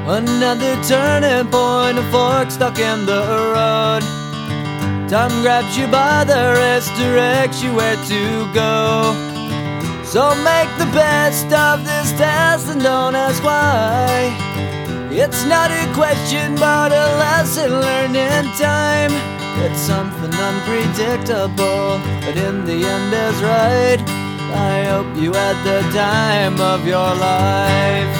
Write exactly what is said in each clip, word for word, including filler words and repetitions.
Another turning point, a fork stuck in the road. Time grabs you by the wrist, directs you where to go. So make the best of this test and don't ask why. It's not a question but a lesson learned in time. It's something unpredictable, but in the end is right. I hope you had the time of your life.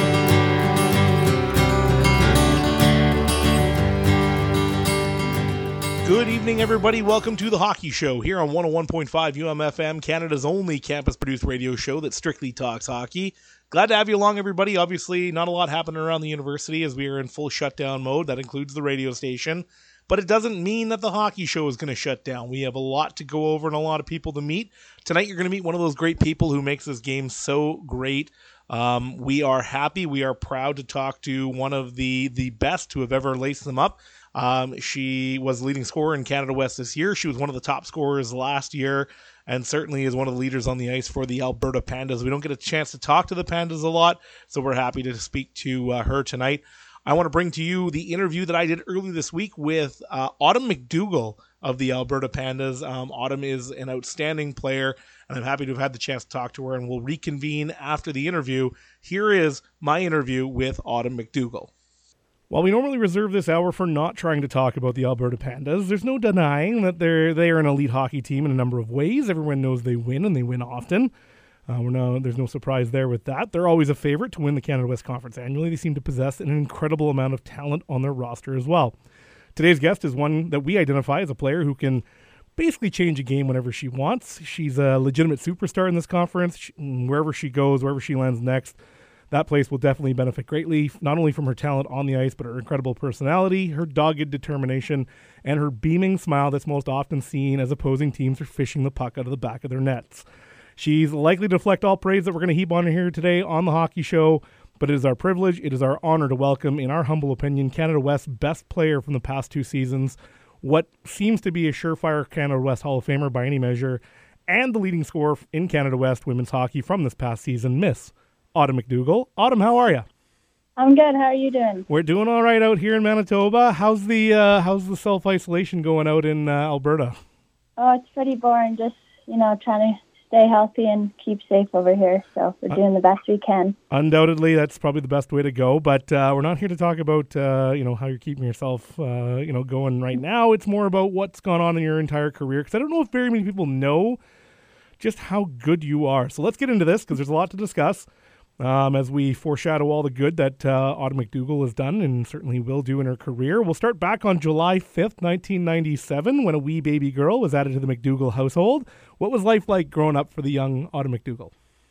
Good evening, everybody. Welcome to The Hockey Show here on one oh one point five U M F M, Canada's only campus-produced radio show that strictly talks hockey. Glad to have you along, everybody. Obviously, not a lot happening around the university as we are in full shutdown mode. That includes the radio station. But it doesn't mean that The Hockey Show is going to shut down. We have a lot to go over and a lot of people to meet. Tonight, you're going to meet one of those great people who makes this game so great. Um, we are happy. We are proud to talk to one of the, the best who have ever laced them up. Um, she was the leading scorer in Canada West this year. She was one of the top scorers last year and certainly is one of the leaders on the ice for the Alberta Pandas. We don't get a chance to talk to the Pandas a lot, so we're happy to speak to uh, her tonight. I want to bring to you the interview that I did early this week with uh, Autumn McDougall of the Alberta Pandas. Um, Autumn is an outstanding player, and I'm happy to have had the chance to talk to her, and we'll reconvene after the interview. Here is my interview with Autumn McDougall. While we normally reserve this hour for not trying to talk about the Alberta Pandas, there's no denying that they're they are an elite hockey team in a number of ways. Everyone knows they win, and they win often. Uh, we're no, there's no surprise there with that. They're always a favorite to win the Canada West Conference annually. They seem to possess an incredible amount of talent on their roster as well. Today's guest is one that we identify as a player who can basically change a game whenever she wants. She's a legitimate superstar in this conference. She, wherever she goes, wherever she lands next, that place will definitely benefit greatly, not only from her talent on the ice, but her incredible personality, her dogged determination, and her beaming smile that's most often seen as opposing teams are fishing the puck out of the back of their nets. She's likely to deflect all praise that we're going to heap on her here today on The Hockey Show, but it is our privilege, it is our honor to welcome, in our humble opinion, Canada West's best player from the past two seasons, what seems to be a surefire Canada West Hall of Famer by any measure, and the leading scorer in Canada West women's hockey from this past season, Miss Autumn McDougall. Autumn, how are you? I'm good. How are you doing? We're doing all right out here in Manitoba. How's the uh, how's the self-isolation going out in uh, Alberta? Oh, it's pretty boring. Just, you know, trying to stay healthy and keep safe over here. So we're doing the best we can. Undoubtedly, that's probably the best way to go. But uh, we're not here to talk about, uh, you know, how you're keeping yourself, uh, you know, going right now. It's more about what's gone on in your entire career. Because I don't know if very many people know just how good you are. So let's get into this because there's a lot to discuss. Um, as we foreshadow all the good that uh, Autumn McDougall has done and certainly will do in her career. We'll start back on July fifth, nineteen ninety-seven, when a wee baby girl was added to the McDougall household. What was life like growing up for the young Autumn McDougall?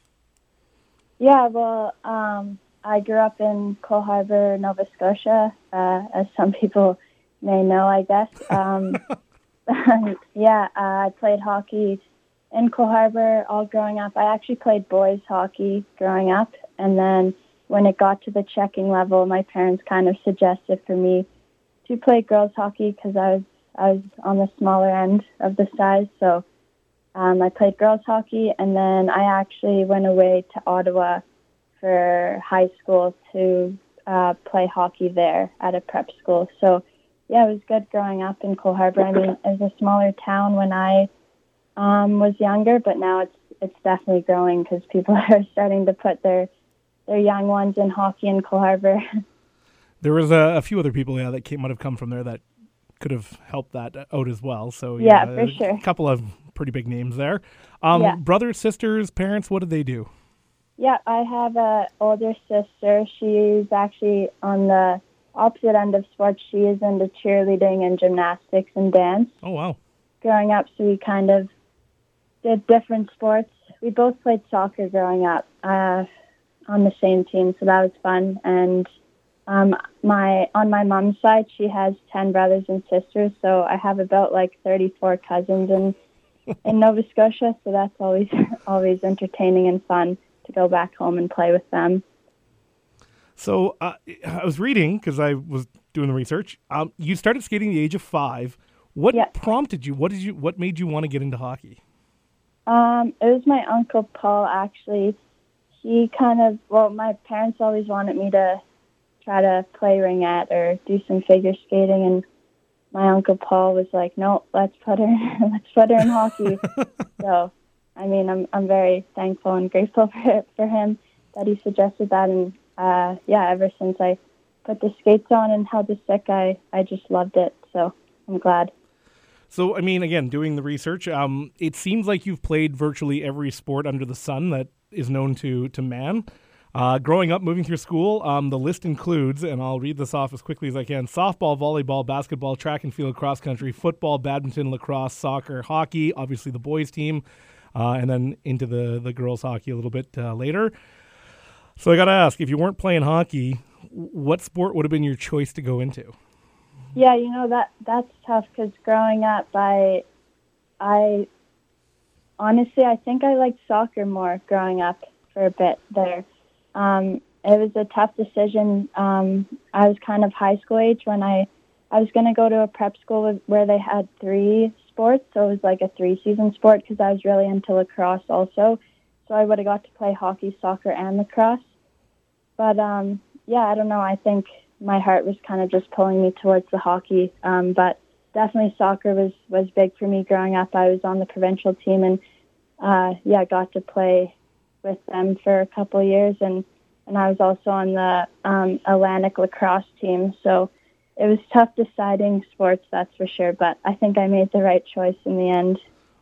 Yeah, well, um, I grew up in Cole Harbour, Nova Scotia, uh, as some people may know, I guess. Um, yeah, uh, I played hockey in Cole Harbour all growing up. I actually played boys hockey growing up, and then when it got to the checking level, my parents kind of suggested for me to play girls hockey because I was I was on the smaller end of the size. So um, I played girls hockey, and then I actually went away to Ottawa for high school to uh, play hockey there at a prep school. So yeah, it was good growing up in Cole Harbour. I mean, it was a smaller town when I Um, was younger, but now it's it's definitely growing because people are starting to put their their young ones in hockey in Cole Harbour. There was a, a few other people, yeah, that came, might have come from there that could have helped that out as well. So yeah, yeah for sure. A couple of pretty big names there. Um, yeah. Brothers, sisters, parents, what did they do? Yeah, I have a older sister. She's actually on the opposite end of sports. She is into cheerleading and gymnastics and dance. Oh wow! Growing up, so we kind of did different sports. We both played soccer growing up uh, on the same team, so that was fun. And um, my on my mom's side, she has ten brothers and sisters, so I have about like thirty-four cousins in in Nova Scotia. So that's always always entertaining and fun to go back home and play with them. So uh, I was reading because I was doing the research. Um, you started skating at the age of five. What yeah. prompted you? What did you? What made you want to get into hockey? Um, it was my Uncle Paul, actually. He kind of, well, my parents always wanted me to try to play ringette or do some figure skating. And my Uncle Paul was like, no, let's put her, let's put her in hockey. So, I mean, I'm I'm very thankful and grateful for for him that he suggested that. And uh, yeah, ever since I put the skates on and held the stick, I, I just loved it. So I'm glad. So, I mean, again, doing the research, um, it seems like you've played virtually every sport under the sun that is known to, to man. Uh, growing up, moving through school, um, the list includes, and I'll read this off as quickly as I can, softball, volleyball, basketball, track and field, cross country, football, badminton, lacrosse, soccer, hockey, obviously the boys team, uh, and then into the, the girls hockey a little bit uh, later. So I got to ask, if you weren't playing hockey, what sport would have been your choice to go into? Yeah, you know, that that's tough because growing up, I, I, honestly, I think I liked soccer more growing up for a bit there. Um, it was a tough decision. Um, I was kind of high school age when I, I was going to go to a prep school with, where they had three sports, so it was like a three-season sport because I was really into lacrosse also. So I would have got to play hockey, soccer, and lacrosse. But, um, yeah, I don't know. I think my heart was kind of just pulling me towards the hockey. Um, but definitely soccer was, was big for me growing up. I was on the provincial team and, uh, yeah, got to play with them for a couple of years. And, and I was also on the um, Atlantic lacrosse team. So it was tough deciding sports, that's for sure. But I think I made the right choice in the end.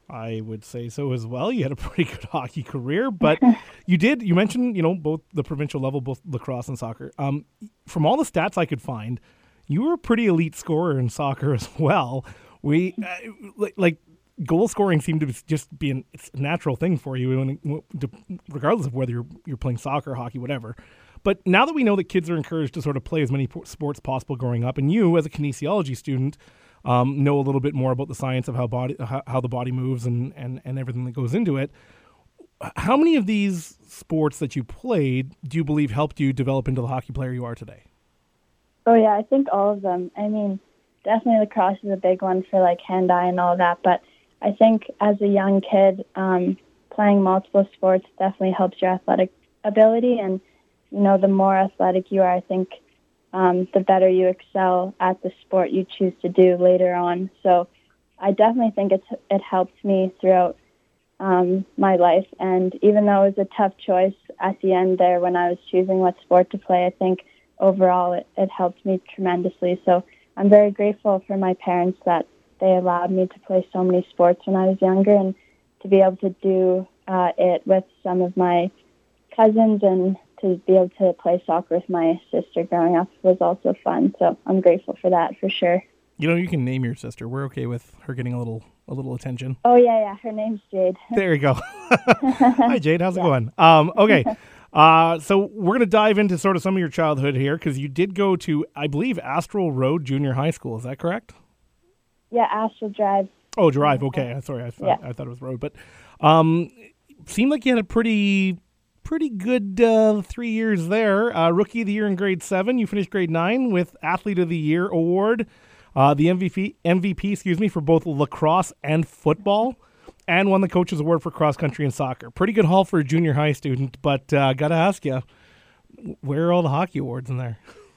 I would say so as well. You had a pretty good hockey career, but you did, you mentioned, you know, both the provincial level, both lacrosse and soccer. Um, from all the stats I could find, you were a pretty elite scorer in soccer as well. We, uh, like, like, goal scoring seemed to just be an, it's a natural thing for you, and regardless of whether you're, you're playing soccer, hockey, whatever. But now that we know that kids are encouraged to sort of play as many sports possible growing up, and you as a kinesiology student, Um, know a little bit more about the science of how body how, how the body moves and, and, and everything that goes into it. How many of these sports that you played do you believe helped you develop into the hockey player you are today? Oh, yeah, I think all of them. I mean, definitely lacrosse is a big one for, like, hand-eye and all that. But I think as a young kid, um, playing multiple sports definitely helps your athletic ability. And, you know, the more athletic you are, I think Um, the better you excel at the sport you choose to do later on. So I definitely think it's, it helped me throughout um, my life. And even though it was a tough choice at the end there when I was choosing what sport to play, I think overall it, it helped me tremendously. So I'm very grateful for my parents that they allowed me to play so many sports when I was younger, and to be able to do uh, it with some of my cousins and to be able to play soccer with my sister growing up was also fun. So I'm grateful for that for sure. You know, you can name your sister. We're okay with her getting a little a little attention. Oh, yeah, yeah. Her name's Jade. There you go. Hi, Jade. How's yeah. it going? Um, okay. Uh, so we're going to dive into sort of some of your childhood here, because you did go to, I believe, Astral Road Junior High School. Is that correct? Yeah, Astral Drive. Oh, Drive. Okay. Sorry. I thought, yeah. I thought it was Road. But um, seemed like you had a pretty... Pretty good uh, three years there. Uh, Rookie of the Year in grade seven. You finished grade nine with Athlete of the Year award, uh, the M V P, M V P, excuse me, for both lacrosse and football, and won the Coach's Award for cross country and soccer. Pretty good haul for a junior high student, but uh, got to ask you, where are all the hockey awards in there?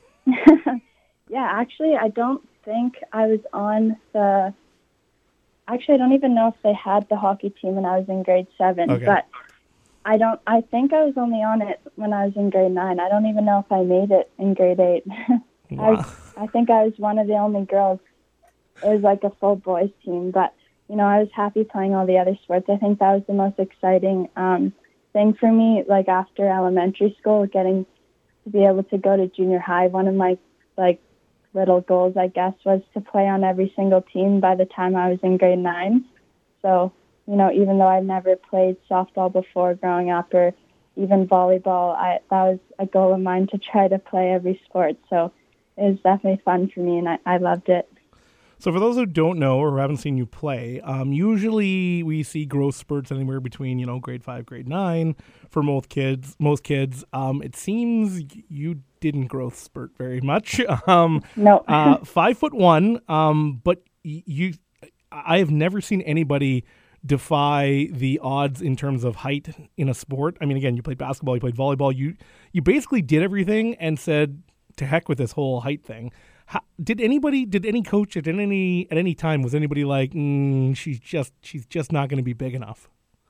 Yeah, actually, I don't think I was on the. Actually, I don't even know if they had the hockey team when I was in grade seven, okay. but. I don't. I think I was only on it when I was in grade nine. I don't even know if I made it in grade eight. Wow. I, was, I think I was one of the only girls. It was like a full boys team, but you know, I was happy playing all the other sports. I think that was the most exciting um, thing for me. Like after elementary school, getting to be able to go to junior high. One of my like little goals, I guess, was to play on every single team by the time I was in grade nine. So. You know, even though I've never played softball before growing up or even volleyball, I that was a goal of mine to try to play every sport. So it was definitely fun for me, and I, I loved it. So for those who don't know or haven't seen you play, um, usually we see growth spurts anywhere between, you know, grade five, grade nine for most kids. Most kids, um, it seems you didn't growth spurt very much. Um, no. uh, five foot one, um, but you, I have never seen anybody defy the odds in terms of height in a sport. I mean, again, you played basketball, you played volleyball. You you basically did everything and said, to heck with this whole height thing. How, did anybody, did any coach at any at any time was anybody like, mm, she's just she's just not going to be big enough?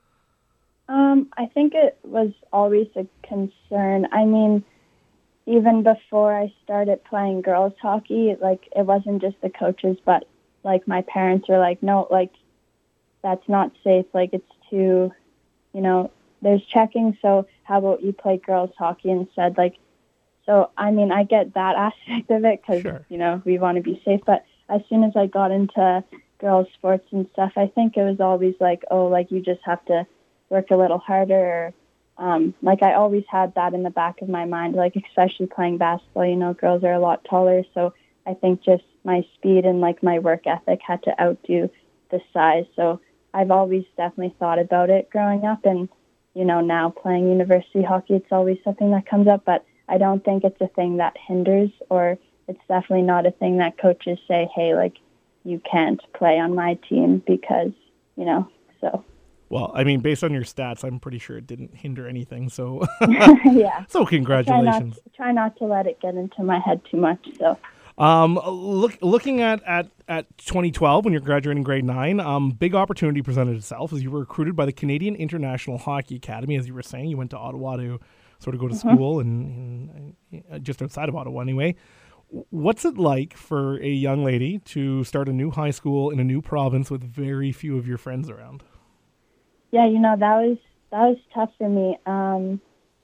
Um, I think it was always a concern. I mean, even before I started playing girls hockey, like it wasn't just the coaches, but like my parents were like, no, like that's not safe. Like it's too, you know, there's checking. So how about you play girls hockey instead? Like, so, I mean, I get that aspect of it because, Sure. you know, we want to be safe. But as soon as I got into girls sports and stuff, I think it was always like, oh, like you just have to work a little harder. Um, like I always had that in the back of my mind, like especially playing basketball, you know, girls are a lot taller. So I think just my speed and like my work ethic had to outdo the size. So I've always definitely thought about it growing up. And, you know, now playing university hockey, it's always something that comes up. But I don't think it's a thing that hinders, or it's definitely not a thing that coaches say, hey, like you can't play on my team because, you know, so. Well, I mean, based on your stats, I'm pretty sure it didn't hinder anything. So, yeah. So congratulations. Try not, try not to let it get into my head too much. So, um, look, looking at, at, at twenty twelve when you're graduating grade nine, um, big opportunity presented itself as you were recruited by the Canadian International Hockey Academy. As you were saying, you went to Ottawa to sort of go to mm-hmm. school and, and just outside of Ottawa anyway. What's it like for a young lady to start a new high school in a new province with very few of your friends around? Yeah, you know, that was that was tough for me. Um,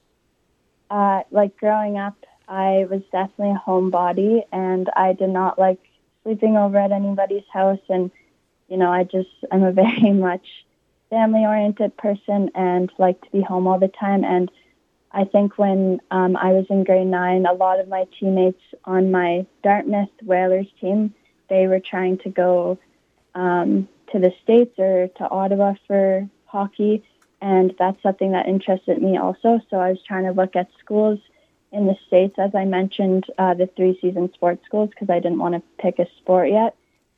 uh, like growing up, I was definitely a homebody, and I did not like sleeping over at anybody's house. And, you know, I just, I'm a very much family-oriented person and like to be home all the time. And I think when um, I was in grade nine, a lot of my teammates on my Dartmouth Whalers team, they were trying to go um, to the States or to Ottawa for hockey, and that's something that interested me also. So I was trying to look at schools in the States, as I mentioned, uh, the three-season sports schools, because I didn't want to pick a sport yet.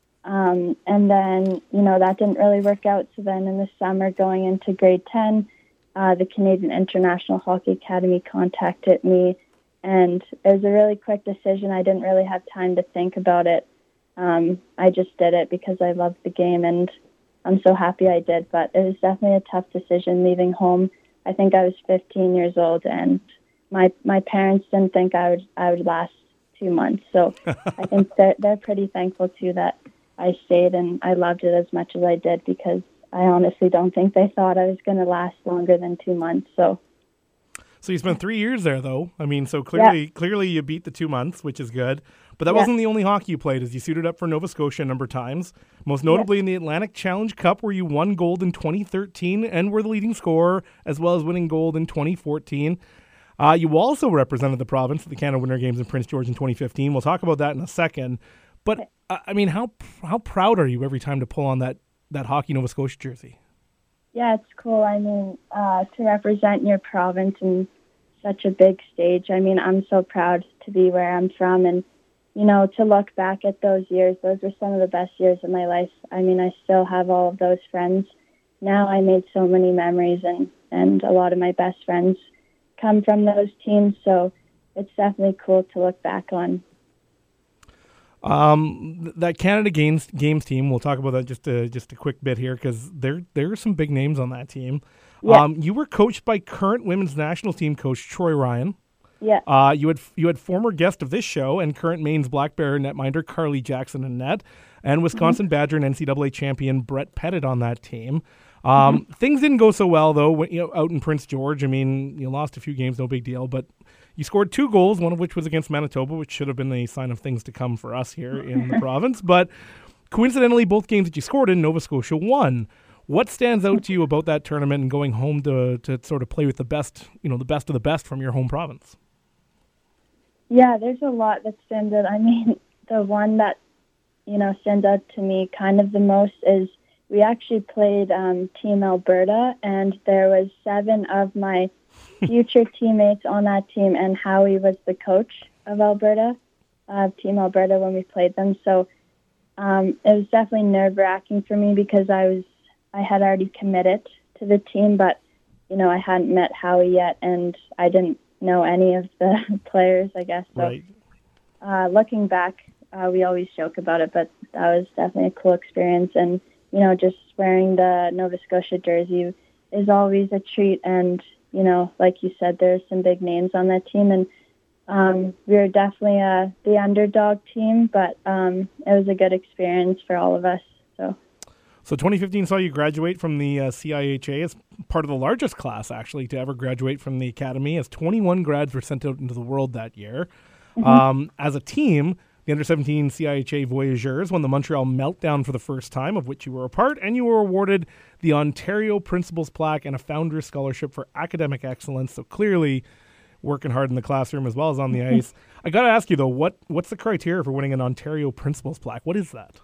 Um, and then, you know, that didn't really work out. So then in the summer going into grade ten, uh, the Canadian International Hockey Academy contacted me, and it was a really quick decision. I didn't really have time to think about it. Um, I just did it because I loved the game, and I'm so happy I did. But it was definitely a tough decision leaving home. I think I was fifteen years old, and my my parents didn't think I would I would last two months. So I think they're, they're pretty thankful, too, that I stayed and I loved it as much as I did, because I honestly don't think they thought I was going to last longer than two months. So So you spent three years there, though. I mean, so clearly, yeah. clearly you beat the two months, which is good. But that yeah. wasn't the only hockey you played, as you suited up for Nova Scotia a number of times, most notably yeah. in the Atlantic Challenge Cup, where you won gold in twenty thirteen and were the leading scorer, as well as winning gold in twenty fourteen. Uh, you also represented the province at the Canada Winter Games in Prince George in twenty fifteen. We'll talk about that in a second. But, okay. uh, I mean, how how proud are you every time to pull on that, that Hockey Nova Scotia jersey? Yeah, it's cool. I mean, uh, to represent your province in such a big stage. I mean, I'm so proud to be where I'm from, and, you know, to look back at those years, those were some of the best years of my life. I mean, I still have all of those friends. Now I made so many memories, and, and a lot of my best friends come from those teams, so it's definitely cool to look back on. Um, that Canada Games Games team, we'll talk about that just a, just a quick bit here, because there there are some big names on that team. Yeah. Um, you were coached by current women's national team coach Troy Ryan. Yeah. Uh, you had you had former guest of this show and current Maine's Black Bear netminder Carly Jackson in net, and Wisconsin mm-hmm. Badger and N C double A champion Brett Pettit on that team. Um, mm-hmm. Things didn't go so well, though, when, you know, out in Prince George. I mean, you lost a few games, no big deal, but you scored two goals, one of which was against Manitoba, which should have been a sign of things to come for us here in the province. But coincidentally, both games that you scored in, Nova Scotia won. What stands out to you about that tournament and going home to to sort of play with the best, you know, the best of the best from your home province? Yeah, there's a lot that stands out. I mean, the one that, you know, stands out to me kind of the most is we actually played um, Team Alberta, and there was seven of my future teammates on that team, and Howie was the coach of Alberta, uh, Team Alberta, when we played them. So um, it was definitely nerve-wracking for me, because I was I had already committed to the team, but, you know, I hadn't met Howie yet, and I didn't know any of the players, I guess. So right. uh, looking back, uh, we always joke about it, but that was definitely a cool experience. And, you know, just wearing the Nova Scotia jersey is always a treat. And, you know, like you said, there's some big names on that team. And um, we were definitely uh, the underdog team, but um, it was a good experience for all of us. So. So twenty fifteen saw you graduate from the uh, C I H A as part of the largest class, actually, to ever graduate from the academy, as twenty-one grads were sent out into the world that year. Mm-hmm. Um, as a team, the under seventeen C I H A Voyageurs won the Montreal Meltdown for the first time, of which you were a part, and you were awarded the Ontario Principal's Plaque and a Founders Scholarship for academic excellence. So clearly working hard in the classroom as well as on the ice. I got to ask you, though, what what's the criteria for winning an Ontario Principal's Plaque? What is that?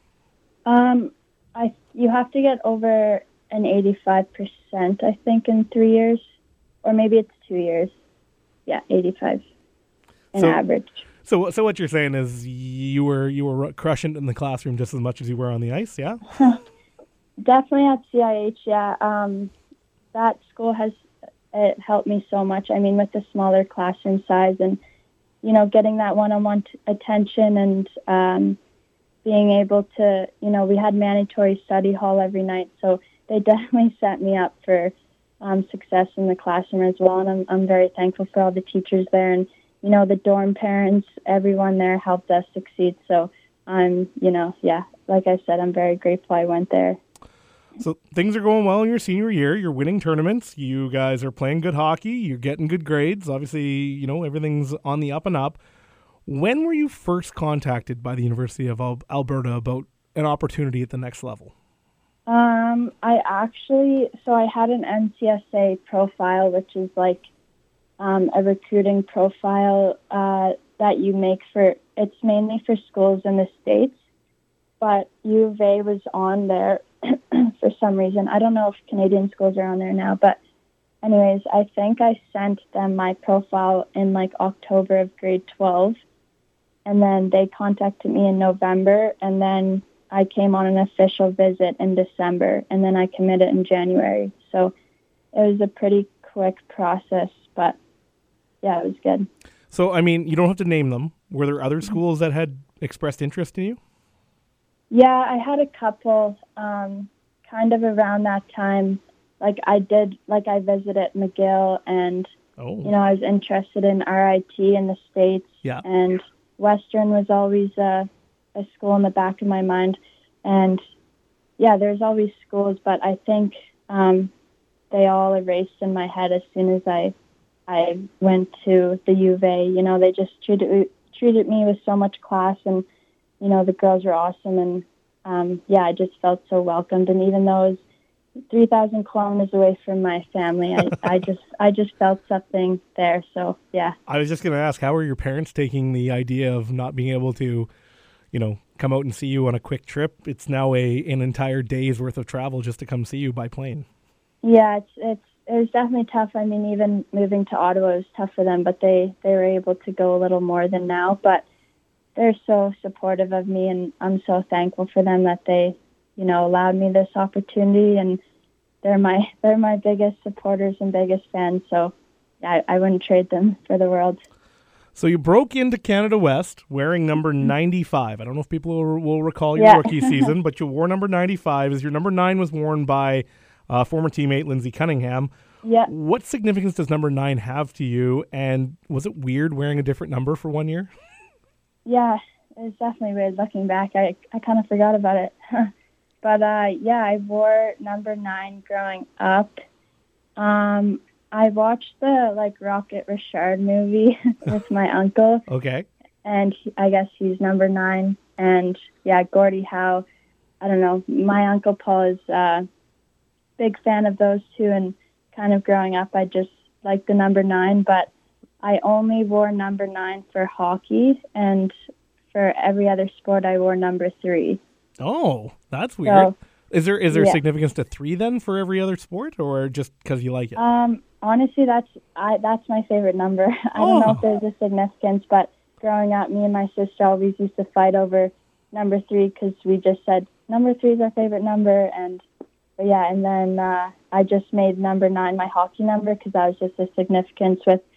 Um. I you have to get over an eighty-five percent, I think, in three years, or maybe it's two years. Yeah, eighty-five in so, average. So, so what you're saying is you were you were crushing it in the classroom just as much as you were on the ice, yeah? Definitely at C I H, yeah. Um, that school has it helped me so much. I mean, with the smaller classroom size and you know getting that one-on-one t- attention and. Um, being able to, you know, we had mandatory study hall every night, so they definitely set me up for um, success in the classroom as well, and I'm I'm very thankful for all the teachers there, and, you know, the dorm parents, everyone there helped us succeed, so I'm, you know, yeah, like I said, I'm very grateful I went there. So things are going well in your senior year, you're winning tournaments, you guys are playing good hockey, you're getting good grades, obviously, you know, everything's on the up and up. When were you first contacted by the University of Al- Alberta about an opportunity at the next level? Um, I actually, so I had an N C S A profile, which is like um, a recruiting profile uh, that you make for, it's mainly for schools in the States, but U of A was on there for some reason. I don't know if Canadian schools are on there now, but anyways, I think I sent them my profile in like October of grade twelve. And then they contacted me in November, and then I came on an official visit in December, and then I committed in January. So it was a pretty quick process, but yeah, it was good. So, I mean, you don't have to name them. Were there other schools that had expressed interest in you? Yeah, I had a couple um, kind of around that time. Like I did, like I visited McGill, and, oh. you know, I was interested in R I T in the States. Yeah. And Western was always a, a school in the back of my mind. And, yeah, there's always schools, but I think um, they all erased in my head as soon as I I went to the U of A. You know, they just treated, treated me with so much class, and, you know, the girls were awesome. And, um, yeah, I just felt so welcomed. And even though it was three thousand kilometers away from my family, I, I just I just felt something there. So, yeah. I was just going to ask, how are your parents taking the idea of not being able to, you know, come out and see you on a quick trip? It's now a an entire day's worth of travel just to come see you by plane. Yeah, it's it's it was definitely tough. I mean, even moving to Ottawa was tough for them, but they, they were able to go a little more than now. But they're so supportive of me, and I'm so thankful for them that they, you know, allowed me this opportunity, and they're my they're my biggest supporters and biggest fans. So I, I wouldn't trade them for the world. So you broke into Canada West wearing number ninety-five. I don't know if people will, will recall your yeah. rookie season, but you wore number ninety-five as your number nine was worn by uh, former teammate Lindsay Cunningham. Yeah. What significance does number nine have to you? And was it weird wearing a different number for one year? Yeah, it was definitely weird looking back. I, I kind of forgot about it. But, uh, yeah, I wore number nine growing up. Um, I watched the, like, Rocket Richard movie with my uncle. Okay. And he, I guess he's number nine. And, yeah, Gordie Howe, I don't know. My Uncle Paul is a big fan of those two. And kind of growing up, I just liked the number nine. But I only wore number nine for hockey. And for every other sport, I wore number three. Oh, that's weird. So, is there is there yeah. significance to three then for every other sport, or just because you like it? Um, honestly, that's I that's my favorite number. I oh. don't know if there's a significance, but growing up, me and my sister always used to fight over number three because we just said number three is our favorite number, and but yeah, and then uh, I just made number nine my hockey number because that was just a significance with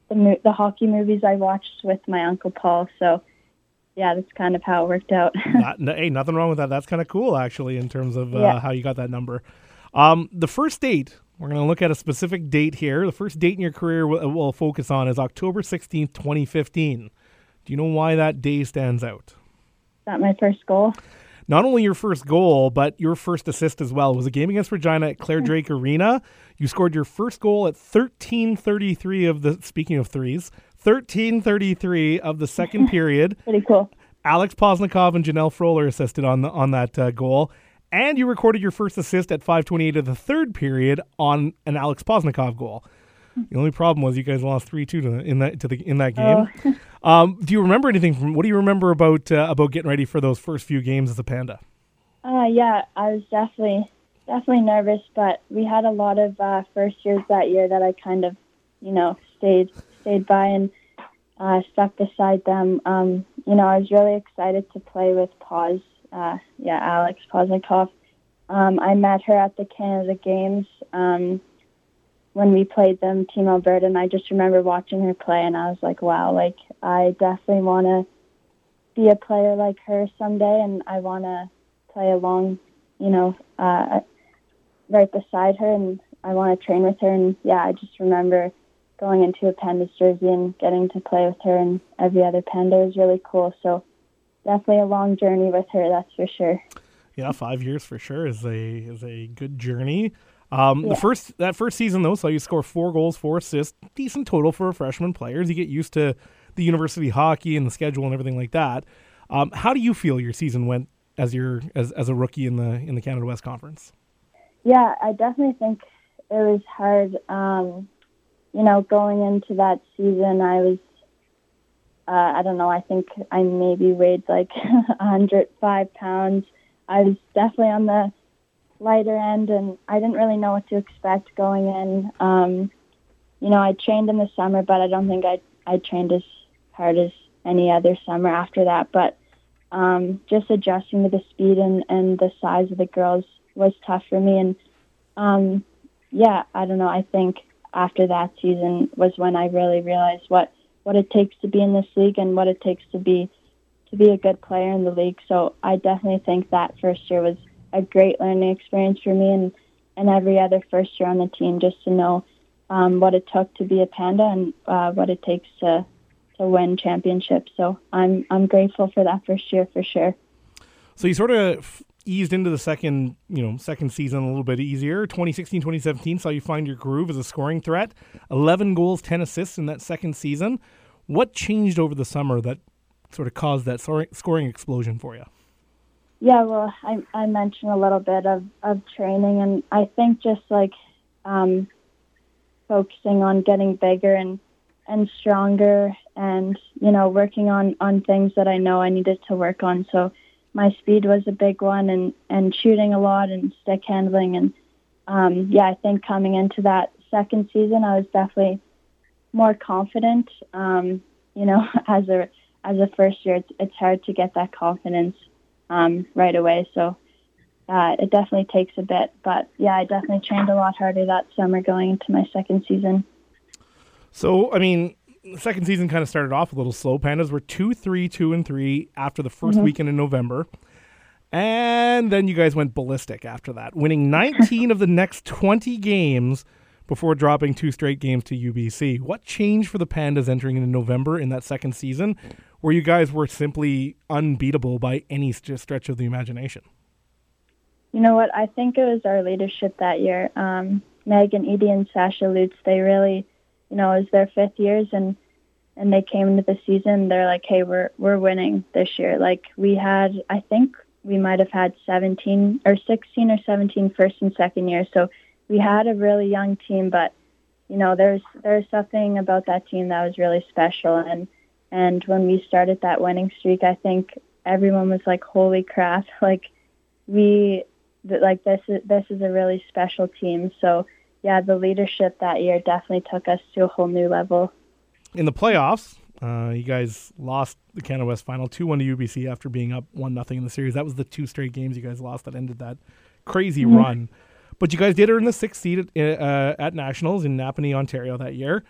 the mo- the hockey movies I watched with my Uncle Paul. So, yeah, that's kind of how it worked out. Not, no, hey, nothing wrong with that. That's kind of cool, actually, in terms of uh, Yeah. how you got that number. Um, the first date, we're going to look at a specific date here. The first date in your career we'll, we'll focus on is October sixteenth, twenty fifteen. Do you know why that day stands out? Is that my first goal? Not only your first goal, but your first assist as well. It was a game against Regina at Claire Drake Arena. You scored your first goal at thirteen thirty-three of the, speaking of threes, thirteen thirty-three of the second period. Pretty cool. Alex Posnikov and Janelle Froller assisted on the, on that uh, goal. And you recorded your first assist at five twenty-eight of the third period on an Alex Posnikov goal. The only problem was you guys lost three two to the, in that to the in that game. Oh. um, do you remember anything from? What do you remember about uh, about getting ready for those first few games as a Panda? Uh, yeah, I was definitely definitely nervous, but we had a lot of uh, first years that year that I kind of, you know, stayed stayed by and uh, stuck beside them. Um, you know, I was really excited to play with Paz. Uh, yeah, Alex Posnikov. Um, I met her at the Canada Games. Um, when we played them, Team Alberta, and I just remember watching her play, and I was like, wow, like, I definitely want to be a player like her someday, and I want to play along, you know, uh, right beside her, and I want to train with her, and yeah, I just remember going into a Pandas jersey and getting to play with her, and every other Panda was really cool, so definitely a long journey with her, that's for sure. Yeah, five years for sure is a is a good journey. Um, Yeah. The first that first season though, saw you score four goals, four assists, decent total for a freshman player. As you get used to the university hockey and the schedule and everything like that, um, how do you feel your season went as your as as a rookie in the in the Canada West Conference? Yeah, I definitely think it was hard. Um, you know, going into that season, I was, uh, I don't know, I think I maybe weighed like one hundred five pounds. I was definitely on the lighter end, and I didn't really know what to expect going in. Um, you know, I trained in the summer, but I don't think I I trained as hard as any other summer after that. But um, just adjusting to the speed and, and the size of the girls was tough for me. And um, yeah, I don't know. I think after that season was when I really realized what, what it takes to be in this league and what it takes to be to be a good player in the league. So I definitely think that first year was a great learning experience for me, and, and every other first year on the team, just to know um, what it took to be a Panda and uh, what it takes to to win championships. So I'm I'm grateful for that first year for sure. So you sort of eased into the second, you know, second season a little bit easier. twenty sixteen, twenty seventeen saw you find your groove as a scoring threat. eleven goals, ten assists in that second season. What changed over the summer that sort of caused that scoring explosion for you? Yeah, well, I, I mentioned a little bit of, of training, and I think just like um, focusing on getting bigger and, and stronger and, you know, working on, on things that I know I needed to work on. So my speed was a big one, and, and shooting a lot and stick handling. And, um, yeah, I think coming into that second season, I was definitely more confident. Um, you know, as a as a first year, it's, it's hard to get that confidence um, right away. So uh, it definitely takes a bit. But, yeah, I definitely trained a lot harder that summer going into my second season. So, I mean, the second season kind of started off a little slow. Pandas were two, three, two, and three after the first mm-hmm. weekend in November. And then you guys went ballistic after that, winning nineteen of the next twenty games before dropping two straight games to U B C. What changed for the Pandas entering into November in that second season, where you guys were simply unbeatable by any stretch of the imagination? You know what? I think it was our leadership that year. Um, Megan Eady and Sasha Lutz, they really, you know, it was their fifth years, and and they came into the season. They're like, hey, we're we're winning this year. Like we had, I think we might have had seventeen or sixteen or seventeen first and second year. So we had a really young team, but you know, there's there's something about that team that was really special. And and when we started that winning streak, I think everyone was like, holy crap! Like we, like this is this is a really special team. So yeah, the leadership that year definitely took us to a whole new level. In the playoffs, uh, you guys lost the Canada West final two one to U B C after being up one nothing in the series. That was the two straight games you guys lost that ended that crazy mm-hmm. run. But you guys did earn the sixth seed at, uh, at Nationals in Napanee, Ontario that year.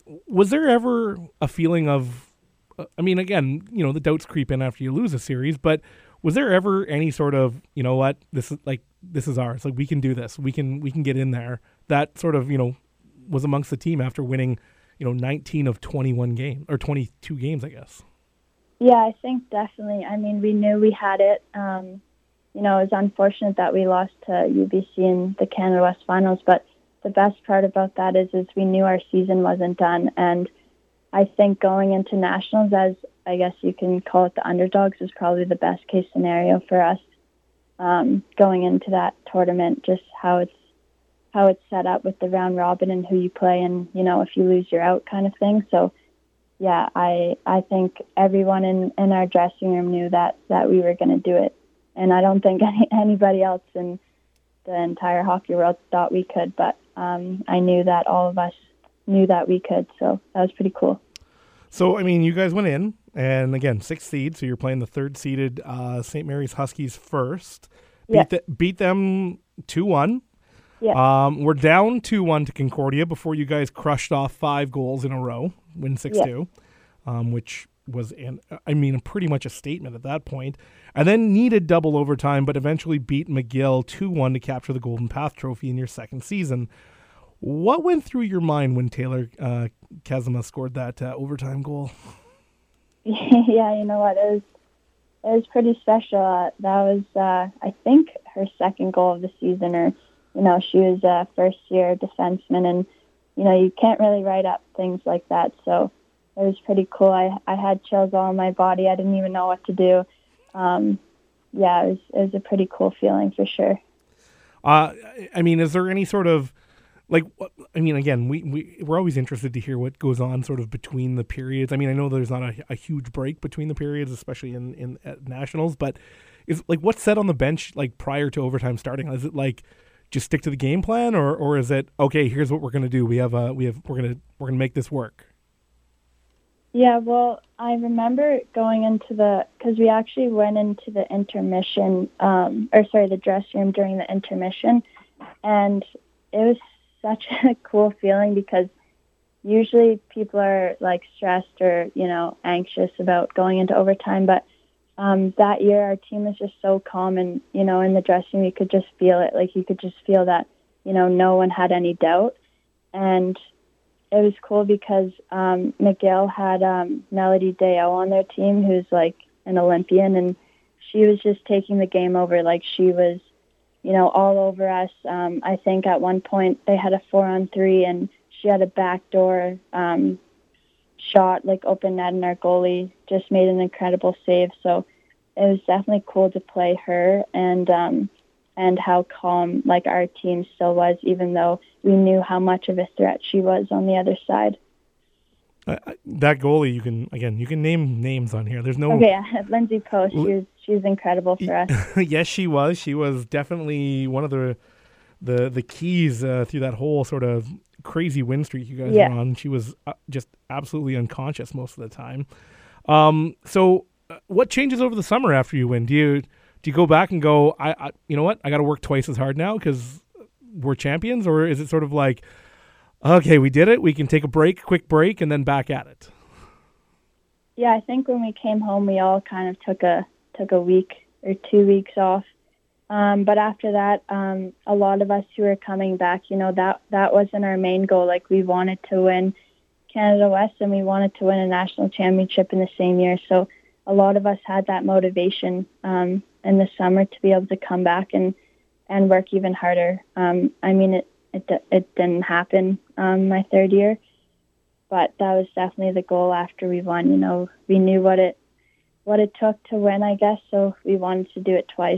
was there ever a feeling of, uh, I mean, again, you know, the doubts creep in after you lose a series, but was there ever any sort of, you know what, this is like, this is ours. Like, we can do this. We can, we can get in there. That sort of, you know, was amongst the team after winning, you know, nineteen of twenty-one games or twenty-two games, I guess. Yeah, I think definitely. I mean, we knew we had it. Um, you know, it was unfortunate that we lost to U B C in the Canada West Finals, but the best part about that is, is we knew our season wasn't done. And I think going into nationals, as I guess you can call it the underdogs, is probably the best case scenario for us. Um, going into that tournament, just how it's how it's set up with the round robin and who you play, and you know, if you lose, you're out, kind of thing. So, yeah, I I think everyone in, in our dressing room knew that that we were going to do it, and I don't think any, anybody else in the entire hockey world thought we could. But um, I knew that all of us knew that we could, so that was pretty cool. So, I mean, you guys went in, and again, sixth seed, so you're playing the third-seeded uh, Saint Mary's Huskies first. Beat, Yeah. the, beat them two one. Yeah. Um, we're down two one to Concordia before you guys crushed off five goals in a row, win six two, yeah. um, which was, an, I mean, pretty much a statement at that point. And then needed double overtime, but eventually beat McGill two one to capture the Golden Path Trophy in your second season. What went through your mind when Taylor uh, Kazuma scored that uh, overtime goal? Yeah, you know what? It was it was pretty special. Uh, that was, uh, I think, her second goal of the season. Or, you know, she was a first-year defenseman, and you know, you can't really write up things like that. So it was pretty cool. I I had chills all on my body. I didn't even know what to do. Um, yeah, it was it was a pretty cool feeling for sure. Uh, I mean, is there any sort of Like, I mean, again, we, we, we're always interested to hear what goes on sort of between the periods. I mean, I know there's not a, a huge break between the periods, especially in, in at nationals, but is like what's said on the bench like prior to overtime starting? Is it like just stick to the game plan, or or is it okay, here's what we're going to do. We have a we have we're going to we're going to make this work. Yeah, well, I remember going into the, because we actually went into the intermission, um, or sorry, the dressing room during the intermission, and it was such a cool feeling because usually people are like stressed or, you know, anxious about going into overtime, but um, that year our team was just so calm, and, you know, in the dressing room you could just feel it. Like you could just feel that, you know, no one had any doubt. And it was cool because um, McGill had um, Melody Deo on their team, who's like an Olympian, and she was just taking the game over. Like she was, you know, all over us. Um, I think at one point they had a four on three, and she had a backdoor um, shot, like open net, and our goalie just made an incredible save. So it was definitely cool to play her, and um, and how calm like our team still was, even though we knew how much of a threat she was on the other side. Uh, that goalie, you can again, you can name names on here. There's no okay, Lindsay Post. She was she was incredible for us. Yes, she was. She was definitely one of the the the keys uh, through that whole sort of crazy win streak you guys yeah. were on. She was uh, just absolutely unconscious most of the time. Um, so, uh, what changes over the summer after you win? Do you do you go back and go, I, I you know what, I got to work twice as hard now because we're champions, or is it sort of like, okay, we did it, we can take a break, quick break, and then back at it? Yeah, I think when we came home, we all kind of took a took a week or two weeks off. Um, but after that, um, a lot of us who were coming back, you know, that that wasn't our main goal. Like we wanted to win Canada West, and we wanted to win a national championship in the same year. So a lot of us had that motivation um, in the summer to be able to come back and, and work even harder. Um, I mean, it It, it didn't happen um, my third year, but that was definitely the goal after we won. You know, we knew what it what it took to win, I guess, so we wanted to do it twice.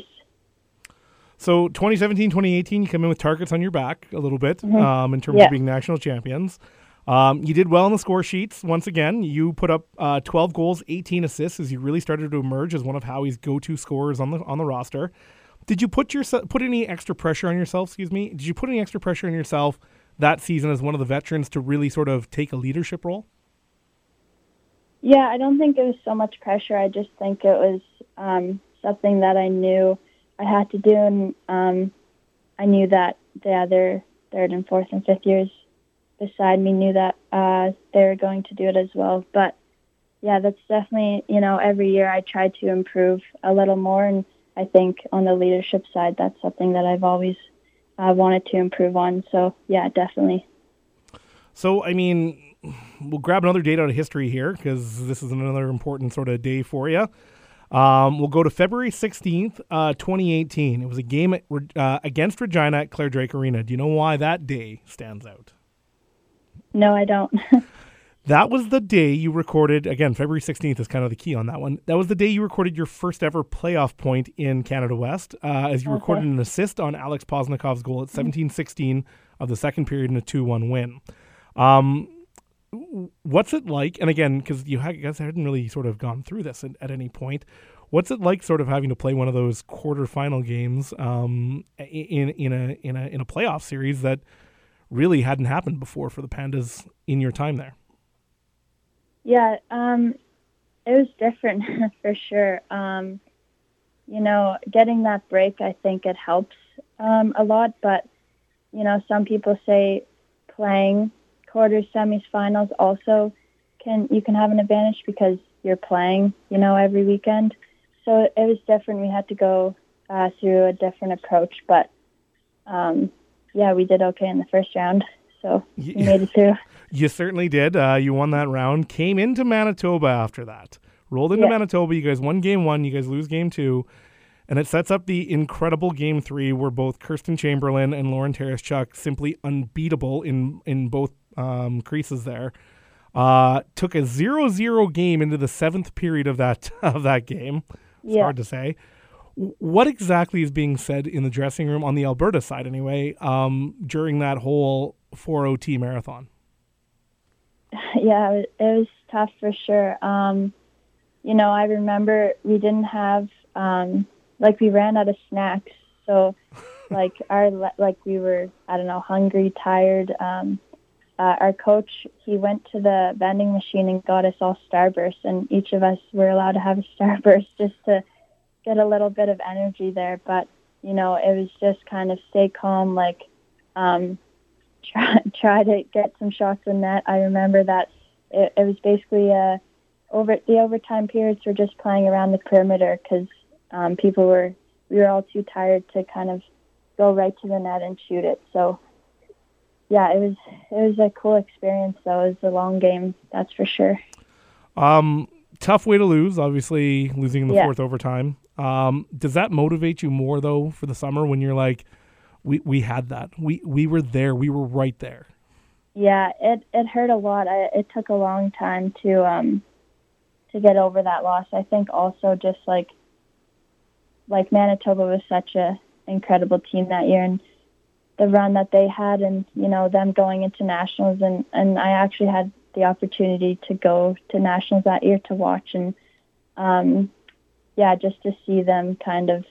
So twenty seventeen, twenty eighteen, you come in with targets on your back a little bit mm-hmm. um, in terms yeah. of being national champions. Um, you did well in the score sheets. Once again, you put up uh, twelve goals, eighteen assists as you really started to emerge as one of Howie's go-to scorers on the on the roster. Did you put yourself put any extra pressure on yourself? Excuse me. Did you put any extra pressure on yourself that season as one of the veterans to really sort of take a leadership role? Yeah, I don't think it was so much pressure. I just think it was um, something that I knew I had to do, and um, I knew that the other third and fourth and fifth years beside me knew that uh, they were going to do it as well. But yeah, that's definitely, you know, every year I try to improve a little more. And I think on the leadership side, that's something that I've always uh, wanted to improve on. So yeah, definitely. So, I mean, we'll grab another date out of history here because this is another important sort of day for you. Um, we'll go to February sixteenth, uh, twenty eighteen. It was a game at, uh, against Regina at Clare Drake Arena. Do you know why that day stands out? No, I don't. That was the day you recorded, again, February sixteenth is kind of the key on that one. That was the day you recorded your first ever playoff point in Canada West, uh, as you okay. recorded an assist on Alex Poznikov's goal at seventeen sixteen of the second period in a two one win. Um, what's it like? And again, because you guys hadn't really sort of gone through this at, at any point. What's it like, sort of having to play one of those quarterfinal games um, in in a in a in a playoff series that really hadn't happened before for the Pandas in your time there? Yeah, um, it was different for sure. Um, you know, getting that break, I think it helps um, a lot. But you know, some people say playing quarters, semis, finals also can you can have an advantage because you're playing, you know, every weekend. So it was different. We had to go uh, through a different approach, but um, yeah, we did okay in the first round, so we made it through. You certainly did. Uh, you won that round. Came into Manitoba after that. Rolled into yeah. Manitoba. You guys won game one. You guys lose game two. And it sets up the incredible game three where both Kirsten Chamberlain and Lauren Tereshchuk, simply unbeatable in, in both um, creases there, uh, took a zero zero game into the seventh period of that of that game. It's yeah. hard to say. What exactly is being said in the dressing room, on the Alberta side anyway, um, during that whole four oh T marathon? Yeah, it was tough for sure. Um, you know, I remember we didn't have, um, like we ran out of snacks. So like our, like we were, I don't know, hungry, tired. Um, uh, our coach, he went to the vending machine and got us all Starburst, and each of us were allowed to have a Starburst just to get a little bit of energy there. But, you know, it was just kind of stay calm, like um, try, try to get some shots in net. I remember that it, it was basically a, over the overtime periods were just playing around the perimeter because um, people were, we were all too tired to kind of go right to the net and shoot it. So, yeah, it was it was a cool experience, though. It was a long game, that's for sure. Um, tough way to lose, obviously, losing in the yeah. fourth overtime. Um, does that motivate you more, though, for the summer when you're like, we we had that. We we were there. We were right there. Yeah, it, it hurt a lot. I, it took a long time to um to get over that loss. I think also just like like Manitoba was such a incredible team that year, and the run that they had, and you know them going into nationals, and, and I actually had the opportunity to go to nationals that year to watch, and um, yeah, just to see them kind of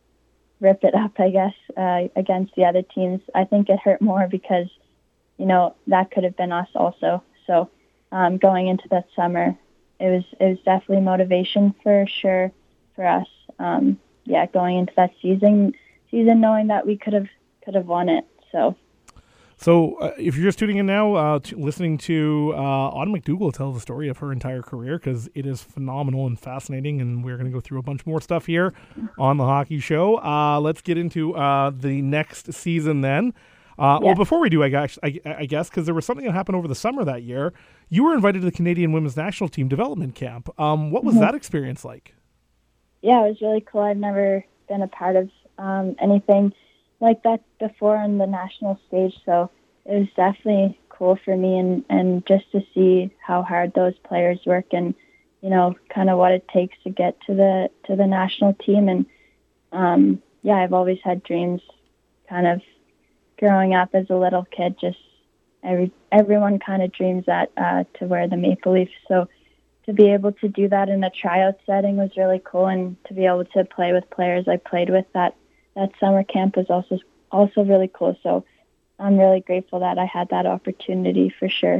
rip it up, I guess, uh, against the other teams. I think it hurt more because you know that could have been us also. So um, going into that summer, it was it was definitely motivation for sure for us. Um, yeah, going into that season, season knowing that we could have. could have won it. So so uh, if you're just tuning in now, uh, t- listening to uh, Autumn McDougall tell the story of her entire career, because it is phenomenal and fascinating, and we're going to go through a bunch more stuff here on the Hockey Show. Uh, let's get into uh, the next season then. Uh, yeah. Well, before we do, I guess, I, I guess, because there was something that happened over the summer that year. You were invited to the Canadian Women's National Team development camp. Um, what was mm-hmm. that experience like? Yeah, it was really cool. I've never been a part of um, anything like that before on the national stage, so it was definitely cool for me, and, and just to see how hard those players work, and you know kind of what it takes to get to the to the national team. And um, yeah, I've always had dreams, kind of growing up as a little kid. Just every everyone kind of dreams that uh, to wear the Maple Leafs. So to be able to do that in a tryout setting was really cool, and to be able to play with players I played with that. That summer camp was also also really cool. So I'm really grateful that I had that opportunity for sure.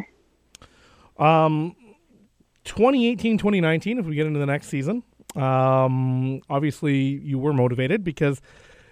Um, twenty eighteen, twenty nineteen, if we get into the next season, um, obviously you were motivated because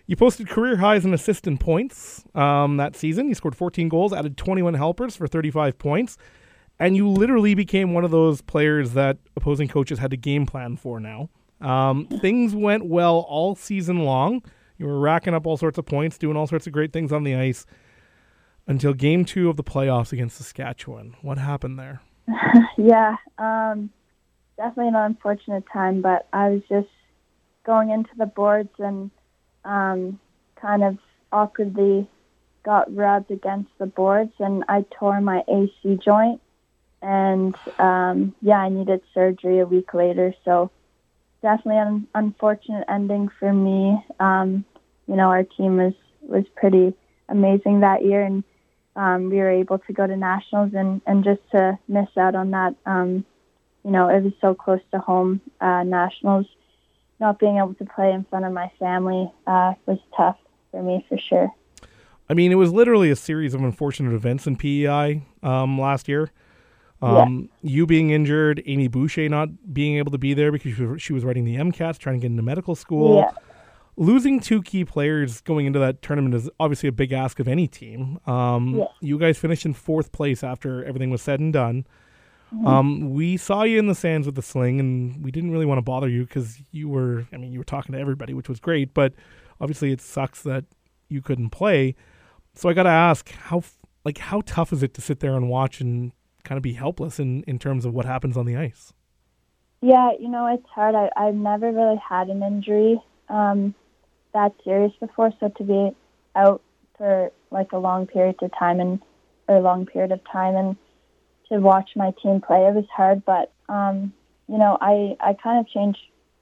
You posted career highs in assist and points um, that season. You scored fourteen goals, added twenty-one helpers for thirty-five points, and you literally became one of those players that opposing coaches had to game plan for now. Um, things went well all season long. You were racking up all sorts of points, doing all sorts of great things on the ice until game two of the playoffs against Saskatchewan. What happened there? yeah, um, definitely an unfortunate time, but I was just going into the boards and um, kind of awkwardly got rubbed against the boards, and I tore my A C joint. And, um, yeah, I needed surgery a week later, so definitely an unfortunate ending for me. Um, you know, our team was, was pretty amazing that year, and um, we were able to go to nationals, and, and just to miss out on that, um, you know, it was so close to home, uh, nationals. Not being able to play in front of my family uh, was tough for me, for sure. I mean, it was literally a series of unfortunate events in P E I um, last year. Um, yeah. You being injured, Amy Boucher not being able to be there because she was, she was writing the MCATs, trying to get into medical school. Yeah. Losing two key players going into that tournament is obviously a big ask of any team. Um, yeah. You guys finished in fourth place after everything was said and done. Mm-hmm. Um, we saw you in the sands with the sling, and we didn't really want to bother you because you were, I mean, you were talking to everybody, which was great, but obviously it sucks that you couldn't play. So I got to ask, how like how tough is it to sit there and watch and kind of be helpless in, in terms of what happens on the ice? Yeah, you know, it's hard. I, I've never really had an injury um, that serious before, so to be out for like a long period of time and or a long period of time and to watch my team play, it was hard. But um, you know, I I kind of changed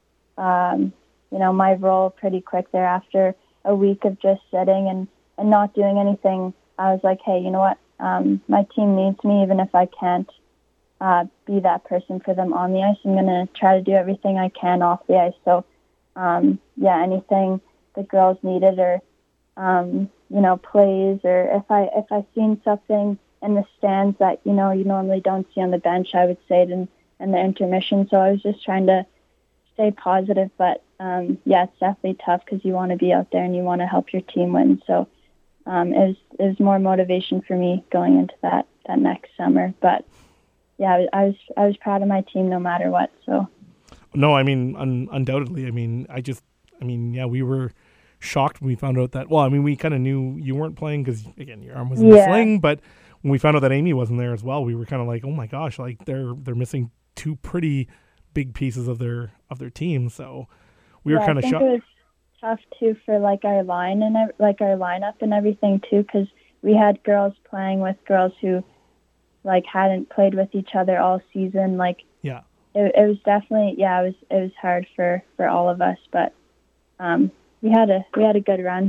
um, you know my role pretty quick there after a week of just sitting and, and not doing anything. I was like, hey, you know what? Um, my team needs me, even if I can't uh, be that person for them on the ice. I'm going to try to do everything I can off the ice. So, um, yeah, anything the girls needed or, um, you know, plays, or if I if I seen something in the stands that, you know, you normally don't see on the bench, I would say it in, in the intermission. So I was just trying to stay positive. But, um, yeah, it's definitely tough because you want to be out there and you want to help your team win. So, Um, it was it was more motivation for me going into that, that next summer. But yeah, I was I was proud of my team no matter what. So no, I mean un- undoubtedly. I mean, I just I mean yeah, we were shocked when we found out that. Well, I mean, we kind of knew you weren't playing because again, your arm was in yeah. the sling. But when we found out that Amy wasn't there as well, we were kind of like, oh my gosh, like they're they're missing two pretty big pieces of their of their team. So we yeah, were kind of shocked. Tough too for like our line and like our lineup and everything too, because we had girls playing with girls who like hadn't played with each other all season. Like yeah, it, it was definitely yeah it was it was hard for, for all of us, but um, we had a we had a good run.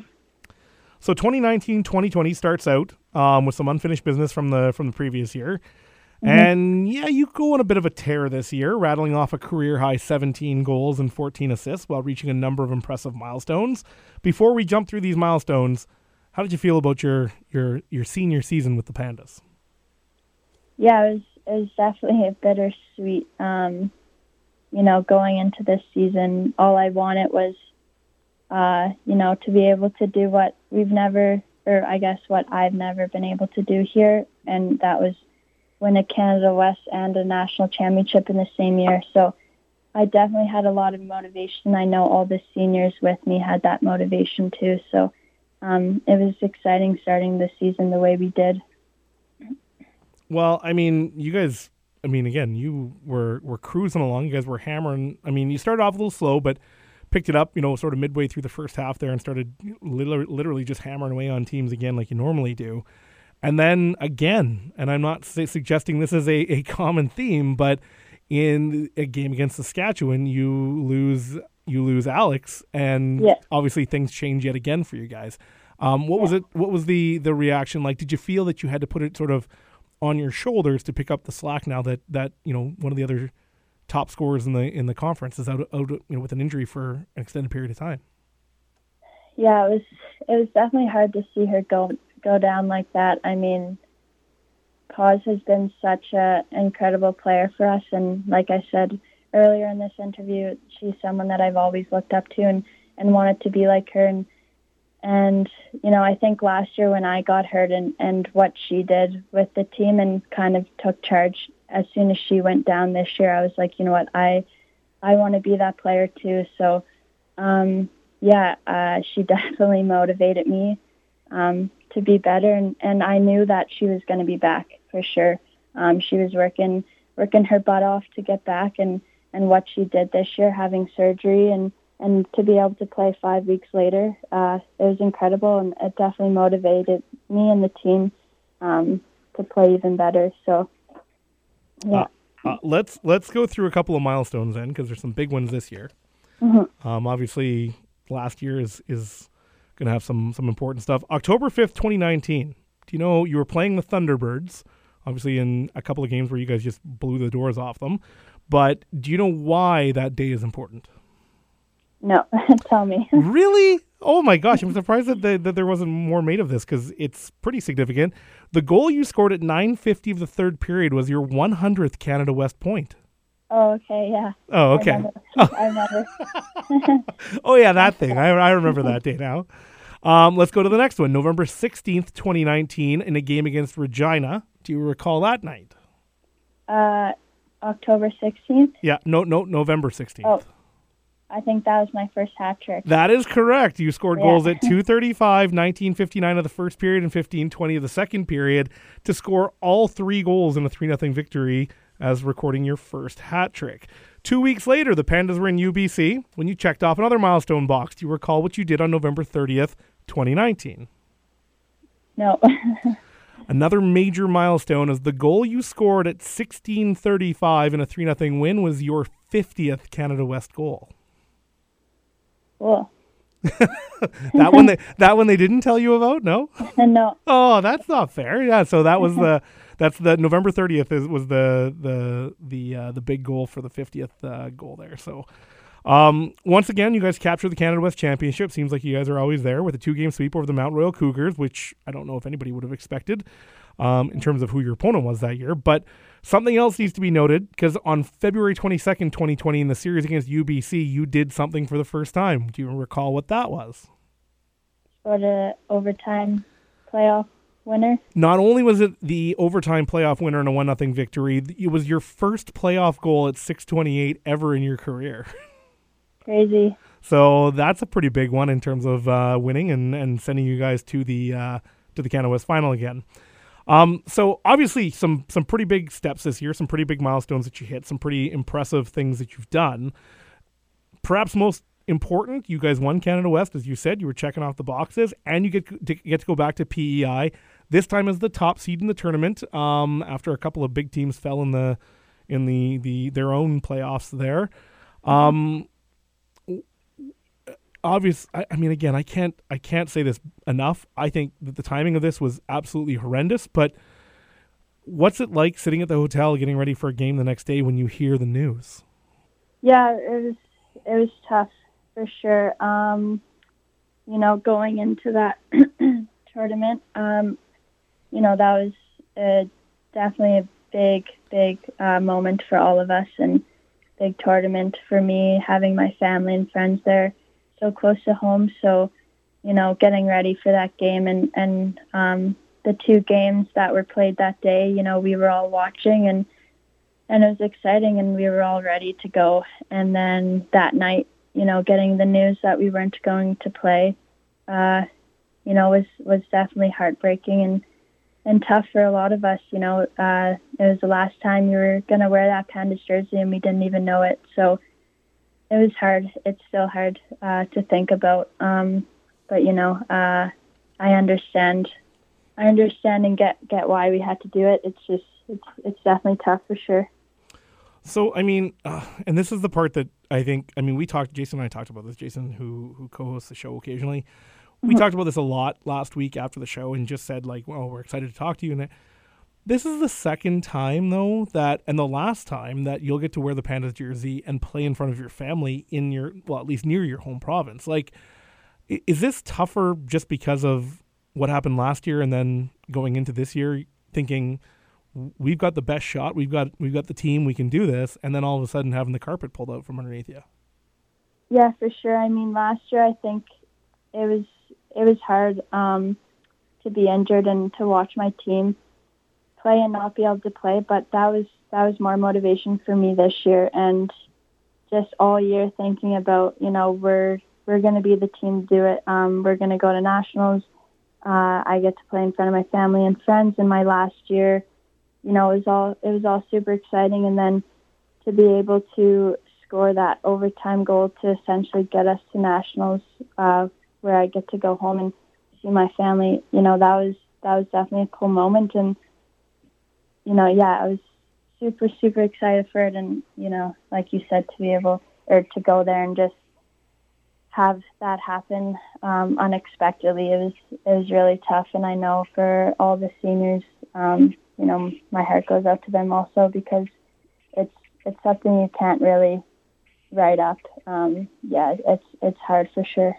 So twenty nineteen twenty twenty starts out um, with some unfinished business from the from the previous year. Mm-hmm. And, yeah, you go on a bit of a tear this year, rattling off a career-high seventeen goals and fourteen assists while reaching a number of impressive milestones. Before we jump through these milestones, how did you feel about your your, your senior season with the Pandas? Yeah, it was, it was definitely a bittersweet. Um, you know, going into this season, all I wanted was, uh, you know, to be able to do what we've never, or I guess what I've never been able to do here, and that was win a Canada West and a national championship in the same year. So I definitely had a lot of motivation. I know all the seniors with me had that motivation too. So um, it was exciting starting the season the way we did. Well, I mean, you guys, I mean, again, you were, were cruising along. You guys were hammering. I mean, you started off a little slow, but picked it up, you know, sort of midway through the first half there and started literally, literally just hammering away on teams again like you normally do. And then again, and I'm not su- suggesting this is a, a common theme, but in a game against Saskatchewan, you lose you lose Alex, and yeah. obviously things change yet again for you guys. Um, what yeah. was it? What was the, the reaction like? Did you feel that you had to put it sort of on your shoulders to pick up the slack now that, that you know one of the other top scorers in the in the conference is out, out you know with an injury for an extended period of time? Yeah, it was it was definitely hard to see her go. go down like that. I mean, Paz has been such an incredible player for us, and like I said earlier in this interview, she's someone that I've always looked up to, and and wanted to be like her. And, and you know, I think last year when I got hurt and, and what she did with the team and kind of took charge as soon as she went down this year, I was like, you know what, I I want to be that player too. So, um, yeah, uh, she definitely motivated me um, to be better. And, and I knew that she was going to be back for sure. Um, she was working working her butt off to get back. And, and what she did this year, having surgery and, and to be able to play five weeks later, uh, it was incredible. And it definitely motivated me and the team um, to play even better. So, yeah. Uh, uh, let's let's go through a couple of milestones then, because there's some big ones this year. Mm-hmm. Um, obviously, last year is is going to have some some important stuff. October fifth, twenty nineteen. Do you know you were playing the Thunderbirds? Obviously, in a couple of games where you guys just blew the doors off them. But do you know why that day is important? No, tell me. Really? Oh my gosh, I'm surprised that, the, that there wasn't more made of this, because it's pretty significant. The goal you scored at nine fifty of the third period was your one hundredth Canada West point. Oh, okay, yeah. Oh, okay. I remember. I remember. Oh, yeah, that thing. I, I remember that day now. Um, let's go to the next one. November sixteenth, twenty nineteen, in a game against Regina. Do you recall that night? Uh, October sixteenth? Yeah, no, no, November sixteenth. Oh, I think that was my first hat trick. That is correct. You scored Yeah. goals at two thirty-five, nineteen fifty-nine of the first period and fifteen twenty of the second period to score all three goals in a three nothing victory as recording your first hat trick. Two weeks later, the Pandas were in U B C when you checked off another milestone box. Do you recall what you did on November thirtieth, twenty nineteen? No. Another major milestone is the goal you scored at sixteen thirty-five in a three nothing win was your fiftieth Canada West goal. Cool. that one they that one they didn't tell you about? No? No. Oh, that's not fair. Yeah, so that was the that's the November thirtieth is, was the the the uh, the big goal for the fiftieth uh, goal there. So um, once again, you guys captured the Canada West Championship. Seems like you guys are always there with a two-game sweep over the Mount Royal Cougars, which I don't know if anybody would have expected um, in terms of who your opponent was that year. But something else needs to be noted, because on February twenty-second, twenty twenty, in the series against U B C, you did something for the first time. Do you recall what that was? For the overtime playoff winner. Not only was it the overtime playoff winner in a one nothing victory, it was your first playoff goal at six twenty-eight ever in your career. Crazy. So that's a pretty big one in terms of uh, winning and, and sending you guys to the uh, to the Canada West final again. Um, so obviously some some pretty big steps this year, some pretty big milestones that you hit, some pretty impressive things that you've done. Perhaps most important, you guys won Canada West, as you said. You were checking off the boxes, and you get to get to go back to P E I. This time as the top seed in the tournament. Um, after a couple of big teams fell in the in the, the their own playoffs there. Um, obvious. I, I mean, again, I can't I can't say this enough. I think that the timing of this was absolutely horrendous. But what's it like sitting at the hotel getting ready for a game the next day when you hear the news? Yeah, it was it was tough for sure. Um, you know, going into that tournament, um, you know, that was uh, definitely a big, big uh, moment for all of us, and big tournament for me, having my family and friends there so close to home. So, you know, getting ready for that game and, and um, the two games that were played that day, you know, we were all watching, and and it was exciting, and we were all ready to go. And then that night, you know, getting the news that we weren't going to play, uh, you know, was, was definitely heartbreaking and, and tough for a lot of us. You know, uh, it was the last time you were going to wear that Pandas jersey, and we didn't even know it. So it was hard. It's still hard uh, to think about. Um, but, you know, uh, I understand. I understand and get, get why we had to do it. It's just, it's, it's definitely tough for sure. So, I mean, uh, and this is the part that I think, I mean, we talked, Jason and I talked about this, Jason, who who co-hosts the show occasionally. We mm-hmm. talked about this a lot last week after the show and just said, like, well, we're excited to talk to you. And this is the second time, though, that, and the last time that you'll get to wear the Pandas jersey and play in front of your family in your, well, at least near your home province. Like, is this tougher just because of what happened last year and then going into this year thinking, we've got the best shot, we've got we've got the team, we can do this, and then all of a sudden having the carpet pulled out from underneath you? Yeah, for sure. I mean, last year I think it was it was hard um, to be injured and to watch my team play and not be able to play. But that was that was more motivation for me this year, and just all year thinking about, you know, we're we're going to be the team to do it. Um, we're going to go to nationals. Uh, I get to play in front of my family and friends. In my last year, you know, it was all it was all super exciting, and then to be able to score that overtime goal to essentially get us to nationals, uh, where I get to go home and see my family. You know, that was that was definitely a cool moment, and you know, yeah, I was super super excited for it, and you know, like you said, to be able or to go there and just have that happen um, unexpectedly, it was it was really tough, and I know for all the seniors, um, you know, my heart goes out to them also, because it's it's something you can't really write up. Um, yeah, it's it's hard for sure.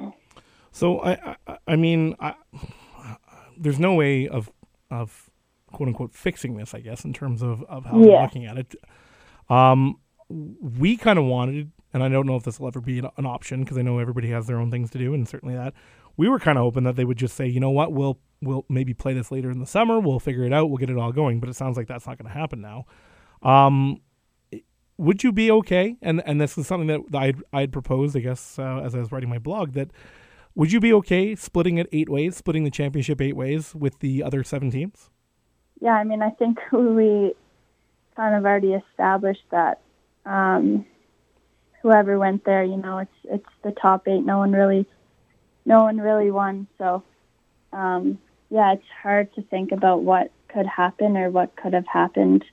So I I, I mean, I, there's no way of of quote unquote fixing this, I guess, in terms of, of how Yeah. we're looking at it. Um, we kind of wanted, and I don't know if this will ever be an, an option, because I know everybody has their own things to do, and certainly that. We were kind of hoping that they would just say, you know what, we'll we'll maybe play this later in the summer, we'll figure it out, we'll get it all going. But it sounds like that's not going to happen now. Um, would you be okay? And and this is something that I'd I'd proposed, I guess, uh, as I was writing my blog, that would you be okay splitting it eight ways, splitting the championship eight ways with the other seven teams? Yeah, I mean, I think we kind of already established that um, whoever went there, you know, it's it's the top eight. No one really, no one really won. So, um, yeah, it's hard to think about what could happen or what could have happened.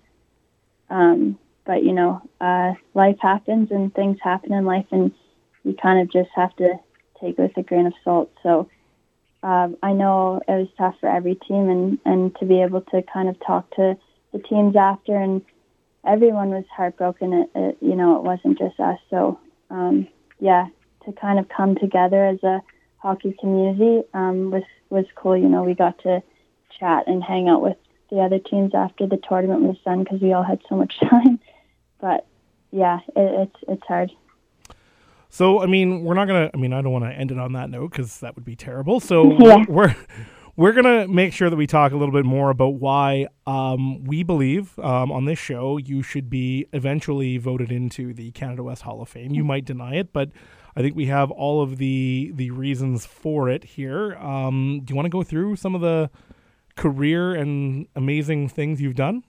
Um, but you know, uh, life happens and things happen in life, and you kind of just have to take it with a grain of salt. So. Um, I know it was tough for every team, and, and to be able to kind of talk to the teams after, and everyone was heartbroken. It, it, you know, it wasn't just us. So, um, yeah, to kind of come together as a hockey community um, was was cool. You know, we got to chat and hang out with the other teams after the tournament was done, because we all had so much time. But yeah, it, it's it's hard. So, I mean, we're not going to, I mean, I don't want to end it on that note, because that would be terrible. So Yeah. we're we're going to make sure that we talk a little bit more about why um, we believe um, on this show you should be eventually voted into the Canada West Hall of Fame. You might deny it, but I think we have all of the, the reasons for it here. Um, do you want to go through some of the career and amazing things you've done?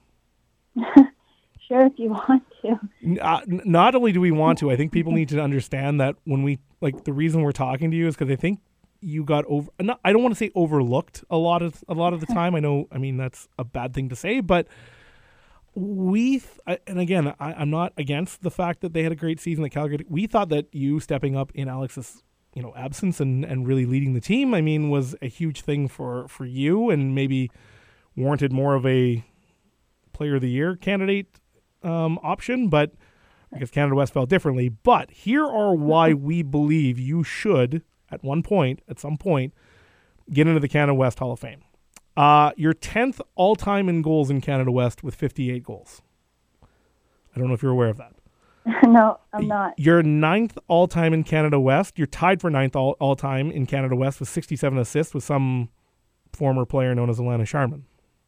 Sure, if you want to. Uh, n- not only do we want to, I think people need to understand that when we, like, the reason we're talking to you is because I think you got over, not, I don't want to say overlooked a lot of, a lot of the time. I know, I mean, that's a bad thing to say, but we, th- I, and again, I, I'm not against the fact that they had a great season at Calgary. We thought that you stepping up in Alex's, you know, absence and, and really leading the team, I mean, was a huge thing for, for you, and maybe warranted more of a player of the year candidate Um, option, but I guess Canada West felt differently. But here are why we believe you should, at one point, at some point, get into the Canada West Hall of Fame. Uh, you're tenth all-time in goals in Canada West with fifty-eight goals. I don't know if you're aware of that. No, I'm not. You're ninth all-time in Canada West. You're tied for ninth all- all-time in Canada West with sixty-seven assists with some former player known as Alana Sharman.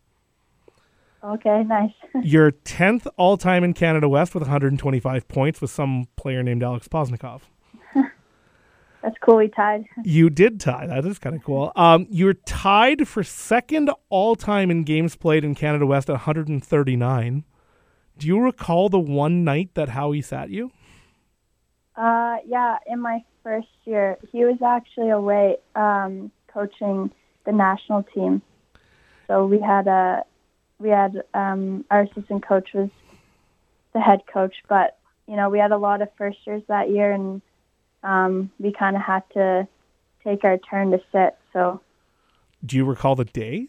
Okay, nice. You're tenth all-time in Canada West with one hundred twenty-five points with some player named Alex Poznikov. That's cool, we tied. You did tie. That is kind of cool. Um, you're tied for second all-time in games played in Canada West at one hundred thirty-nine. Do you recall the one night that Howie sat you? Uh, yeah, in my first year, he was actually away um, coaching the national team. So we had a we had um, our assistant coach was the head coach, but you know we had a lot of first years that year, and um, we kind of had to take our turn to sit. So, do you recall the day?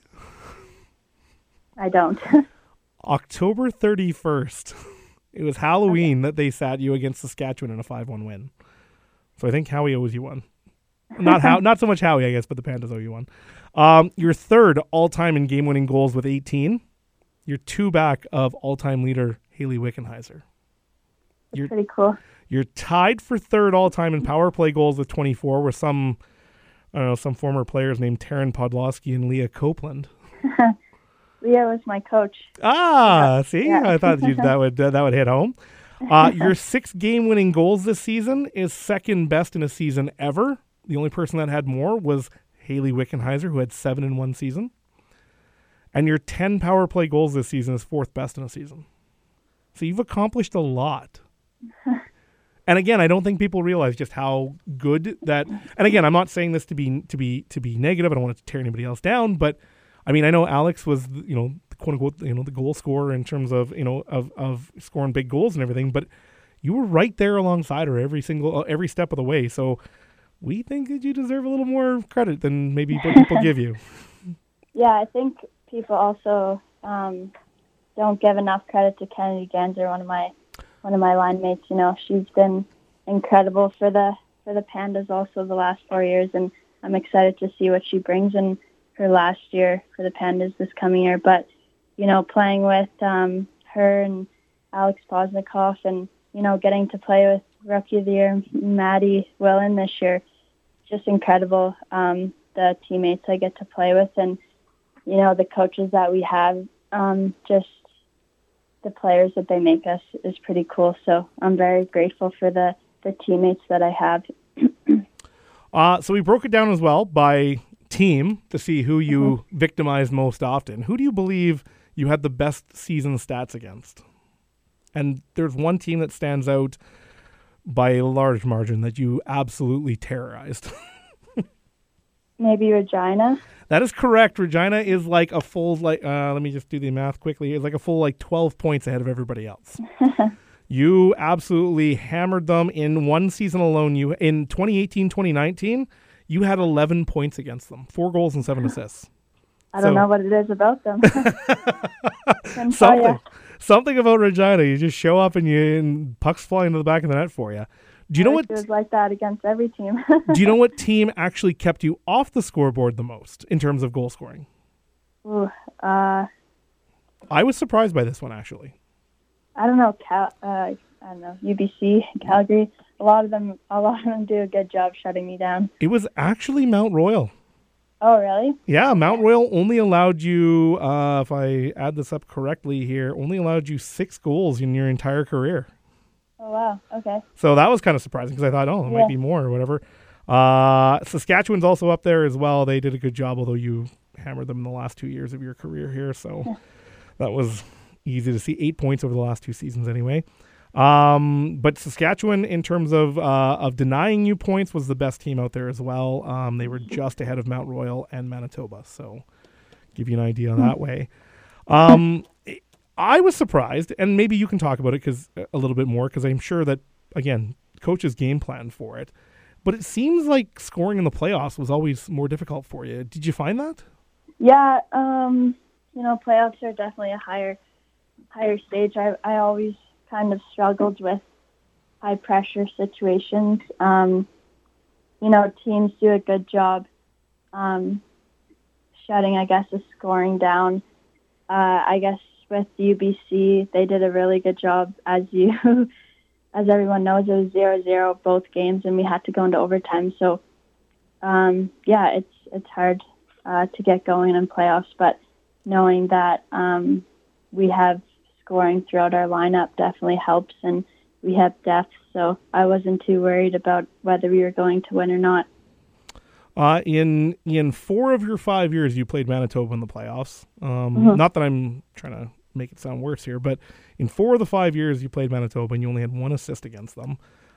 I don't. October thirty-first. It was Halloween okay. that they sat you against Saskatchewan in a five one win. So I think Howie owes you one. Not how, not so much Howie, I guess, but the Pandas owe you one. Um, you're third all-time in game-winning goals with eighteen. You're two back of all-time leader Haley Wickenheiser. it's You're- pretty cool. You're tied for third all time in power play goals with twenty-four, with some, I don't know, some former players named Taryn Podlosky and Leah Copeland. Leah was my coach. Ah, see, Yeah. I thought you, that would uh, that would hit home. Uh, your six game-winning goals this season is second best in a season ever. The only person that had more was Haley Wickenheiser, who had seven in one season. And your ten power play goals this season is fourth best in a season. So you've accomplished a lot. And again, I don't think people realize just how good that. And again, I'm not saying this to be to be to be negative. I don't want to tear anybody else down, but I mean, I know Alex was, you know, quote unquote, you know, the goal scorer in terms of, you know, of of scoring big goals and everything. But you were right there alongside her every single every step of the way. So we think that you deserve a little more credit than maybe what people give you. Yeah, I think people also um, don't give enough credit to Kennedy Ganser, one of my one of my line mates. You know, she's been incredible for the for the Pandas also the last four years, and I'm excited to see what she brings in her last year for the Pandas this coming year. But you know, playing with um, her and Alex Posnikoff, and you know, getting to play with Rookie of the Year Maddie Willen this year, just incredible. Um, the teammates I get to play with, and you know, the coaches that we have, um, just the players that they make us is pretty cool. So I'm very grateful for the, the teammates that I have. uh, so we broke it down as well by team to see who you Mm-hmm. victimized most often. Who do you believe you had the best season stats against? And there's one team that stands out by a large margin that you absolutely terrorized. Maybe Regina. That is correct. Regina is like a full, like, uh, let me just do the math quickly. It's like a full, like, twelve points ahead of everybody else. You absolutely hammered them in one season alone. You in twenty eighteen twenty nineteen, you had eleven points against them, four goals and seven assists. I don't So- know what it is about them. Couldn't tell Something, ya. something about Regina. You just show up and you and pucks fly into the back of the net for you. Do you know I what? wish it was like that against every team. Do you know what team actually kept you off the scoreboard the most in terms of goal scoring? Ooh, uh, I was surprised by this one actually. I don't know. Cal, uh, I don't know. U B C, Calgary. A lot of them. A lot of them do a good job shutting me down. It was actually Mount Royal. Oh, really? Yeah, Mount Royal only allowed you, uh, if I add this up correctly here, only allowed you six goals in your entire career. Oh, wow. Okay. So that was kind of surprising because I thought, oh, it Yeah. might be more or whatever. Uh, Saskatchewan's also up there as well. They did a good job, although you hammered them in the last two years of your career here. So that was easy to see. Eight points over the last two seasons anyway. Um, but Saskatchewan, in terms of uh, of denying you points, was the best team out there as well. Um, they were just ahead of Mount Royal and Manitoba. So give you an idea that way. Um, I was surprised, and maybe you can talk about it because a little bit more, because I'm sure that, again, coaches game plan for it. But it seems like scoring in the playoffs was always more difficult for you. Did you find that? Yeah. Um. You know, playoffs are definitely a higher, higher stage. I I always kind of struggled with high pressure situations. Um. You know, teams do a good job, um, shutting, I guess, the scoring down. Uh, I guess with U B C, they did a really good job. As you, as everyone knows, it was zero zero both games, and we had to go into overtime. So, um, yeah, it's it's hard uh, to get going in playoffs, but knowing that um, we have scoring throughout our lineup definitely helps, and we have depth. So I wasn't too worried about whether we were going to win or not. Uh, in in four of your five years, you played Manitoba in the playoffs. Um, Mhm. Not that I'm trying to make it sound worse here, but in four of the five years you played Manitoba, and you only had one assist against them.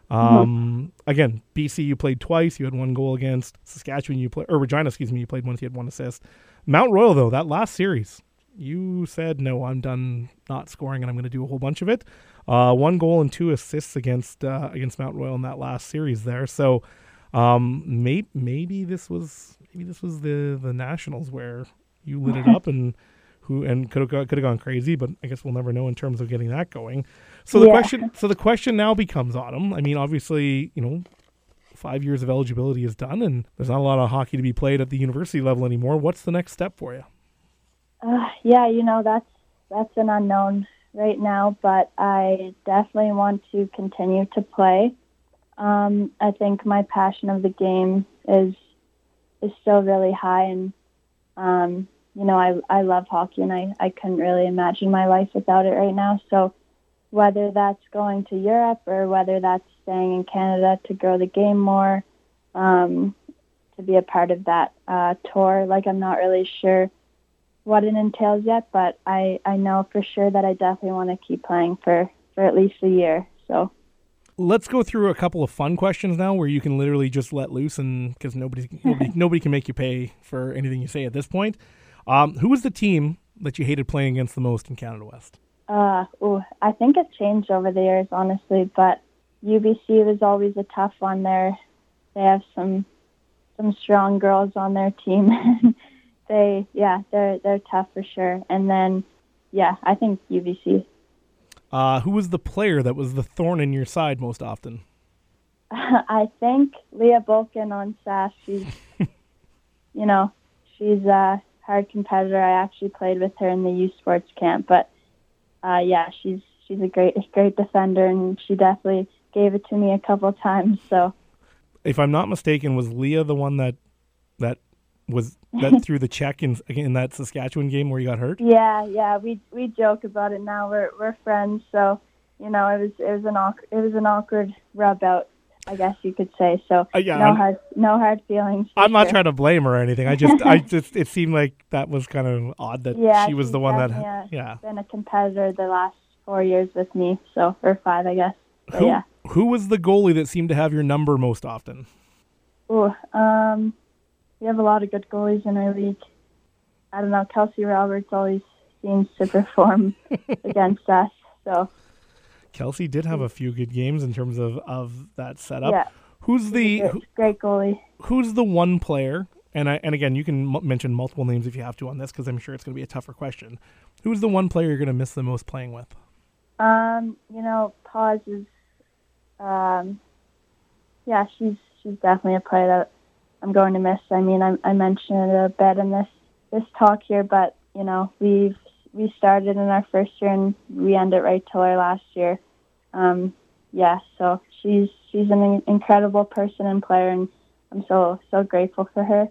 Um, Again, B C you played twice. You had one goal against. Saskatchewan you played, or Regina, excuse me, you played once. You had one assist. Mount Royal, though, that last series, you said, no, I'm done not scoring, and I'm going to do a whole bunch of it. Uh, one goal and two assists against uh, against Mount Royal in that last series there. So um, maybe maybe this was maybe this was the the Nationals where you lit it up and who and could have could have gone crazy, but I guess we'll never know in terms of getting that going. So the Yeah. question so the question now becomes, Autumn. I mean, obviously, you know, five years of eligibility is done, and there's not a lot of hockey to be played at the university level anymore. What's the next step for you? Uh, yeah, you know, that's that's an unknown right now, but I definitely want to continue to play. Um, I think my passion of the game is is still really high, and um, you know, I I love hockey, and I, I couldn't really imagine my life without it right now. So whether that's going to Europe or whether that's staying in Canada to grow the game more, um, to be a part of that uh, tour, like I'm not really sure what it entails yet, but I, I know for sure that I definitely want to keep playing for, for at least a year. So let's go through a couple of fun questions now where you can literally just let loose, and because nobody, nobody nobody can make you pay for anything you say at this point. Um, who was the team that you hated playing against the most in Canada West? Uh, ooh, I think it's changed over the years, honestly, but U B C was always a tough one there. They have some some strong girls on their team. they, yeah, they're they're tough for sure. And then, yeah, I think U B C. Uh, who was the player that was the thorn in your side most often? I think Leah Bolkin on S A S. She's, you know, she's a hard competitor. I actually played with her in the U Sports camp, but uh, yeah, she's she's a great great defender, and she definitely gave it to me a couple of times. So, if I'm not mistaken, was Leah the one that that was that threw the check in in that Saskatchewan game where you got hurt? Yeah, yeah, we we joke about it now. We're we're friends, so you know it was it was an awkward, it was an awkward rub out, I guess you could say. So uh, yeah, no I'm, hard no hard feelings. I'm sure. not trying to blame her or anything. I just I just it seemed like that was kind of odd that yeah, she was the one that a, yeah been a competitor the last four years with me, so or five, I guess. So, who yeah. who was the goalie that seemed to have your number most often? Oh, um, we have a lot of good goalies in our league. I don't know. Kelsey Roberts always seems to perform against us. So Kelsey did have a few good games in terms of, of that setup. Yeah. Who's the Great, great goalie? Who's the one player? And I and again, you can m- mention multiple names if you have to on this, because I'm sure it's going to be a tougher question. Who's the one player you're going to miss the most playing with? Um, you know, Paz is. Um, yeah, she's she's definitely a player that I'm going to miss. I mean, I, I mentioned it a bit in this this talk here, but you know, we've we started in our first year and we ended right till our last year. Um, yeah, so she's she's an incredible person and player, and I'm so so grateful for her.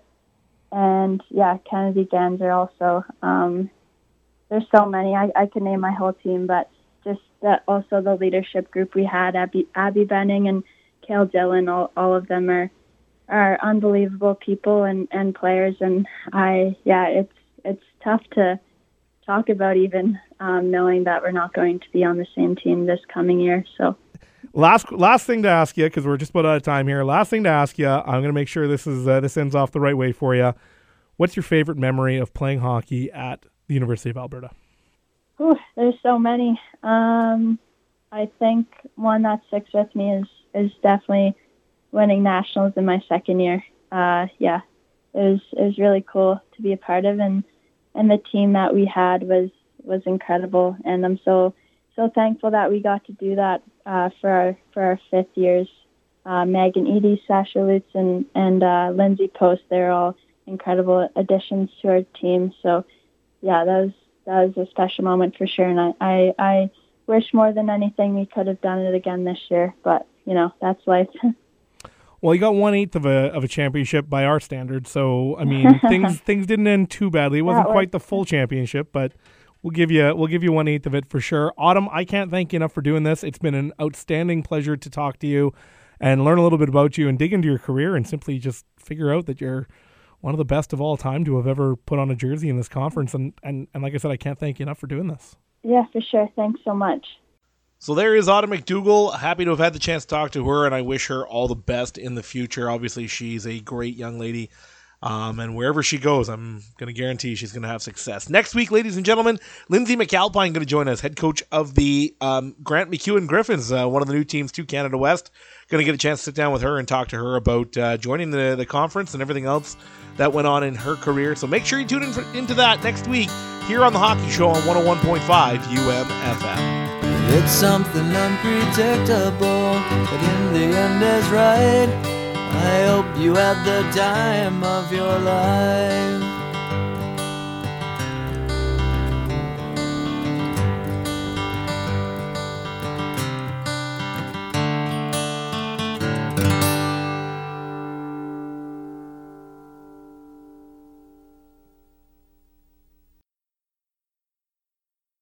And yeah, Kennedy Ganser also. Um, there's so many. I, I could name my whole team, but just that also the leadership group we had, Abby Abby Benning and Kale Dillon, all all of them are are unbelievable people and, and players. And I yeah, it's it's tough to talk about even um, knowing that we're not going to be on the same team this coming year. So. Last last thing to ask you, because we're just about out of time here. Last thing to ask you, I'm going to make sure this is uh, this ends off the right way for you. What's your favorite memory of playing hockey at the University of Alberta? Ooh, there's so many. Um, I think one that sticks with me is is definitely winning nationals in my second year. Uh, yeah, it was it was really cool to be a part of, and and the team that we had was was incredible, and I'm so. So thankful that we got to do that uh, for our for our fifth years. Uh, Megan Eady, Sasha Lutz, and and uh, Lindsay Post, they're all incredible additions to our team. So, yeah, that was that was a special moment for sure. And I, I, I wish more than anything we could have done it again this year. But you know, that's life. Well, you got one eighth of a of a championship by our standards. So I mean, things things didn't end too badly. It wasn't quite the full championship, but. We'll give you we'll give you one eighth of it for sure. Autumn, I can't thank you enough for doing this. It's been an outstanding pleasure to talk to you and learn a little bit about you and dig into your career and simply just figure out that you're one of the best of all time to have ever put on a jersey in this conference. And, and, and like I said, I can't thank you enough for doing this. Yeah, for sure. Thanks so much. So there is Autumn McDougall. Happy to have had the chance to talk to her, and I wish her all the best in the future. Obviously, she's a great young lady. Um, and wherever she goes, I'm going to guarantee she's going to have success. Next week, ladies and gentlemen, Lindsay McAlpine going to join us, head coach of the um, Grant McEwen Griffins, uh, one of the new teams to Canada West. Going to get a chance to sit down with her and talk to her about uh, joining the, the conference and everything else that went on in her career. So make sure you tune in for, into that next week here on The Hockey Show on one oh one point five U M F M. It's something unpredictable, but in the end is right. I hope you had the time of your life.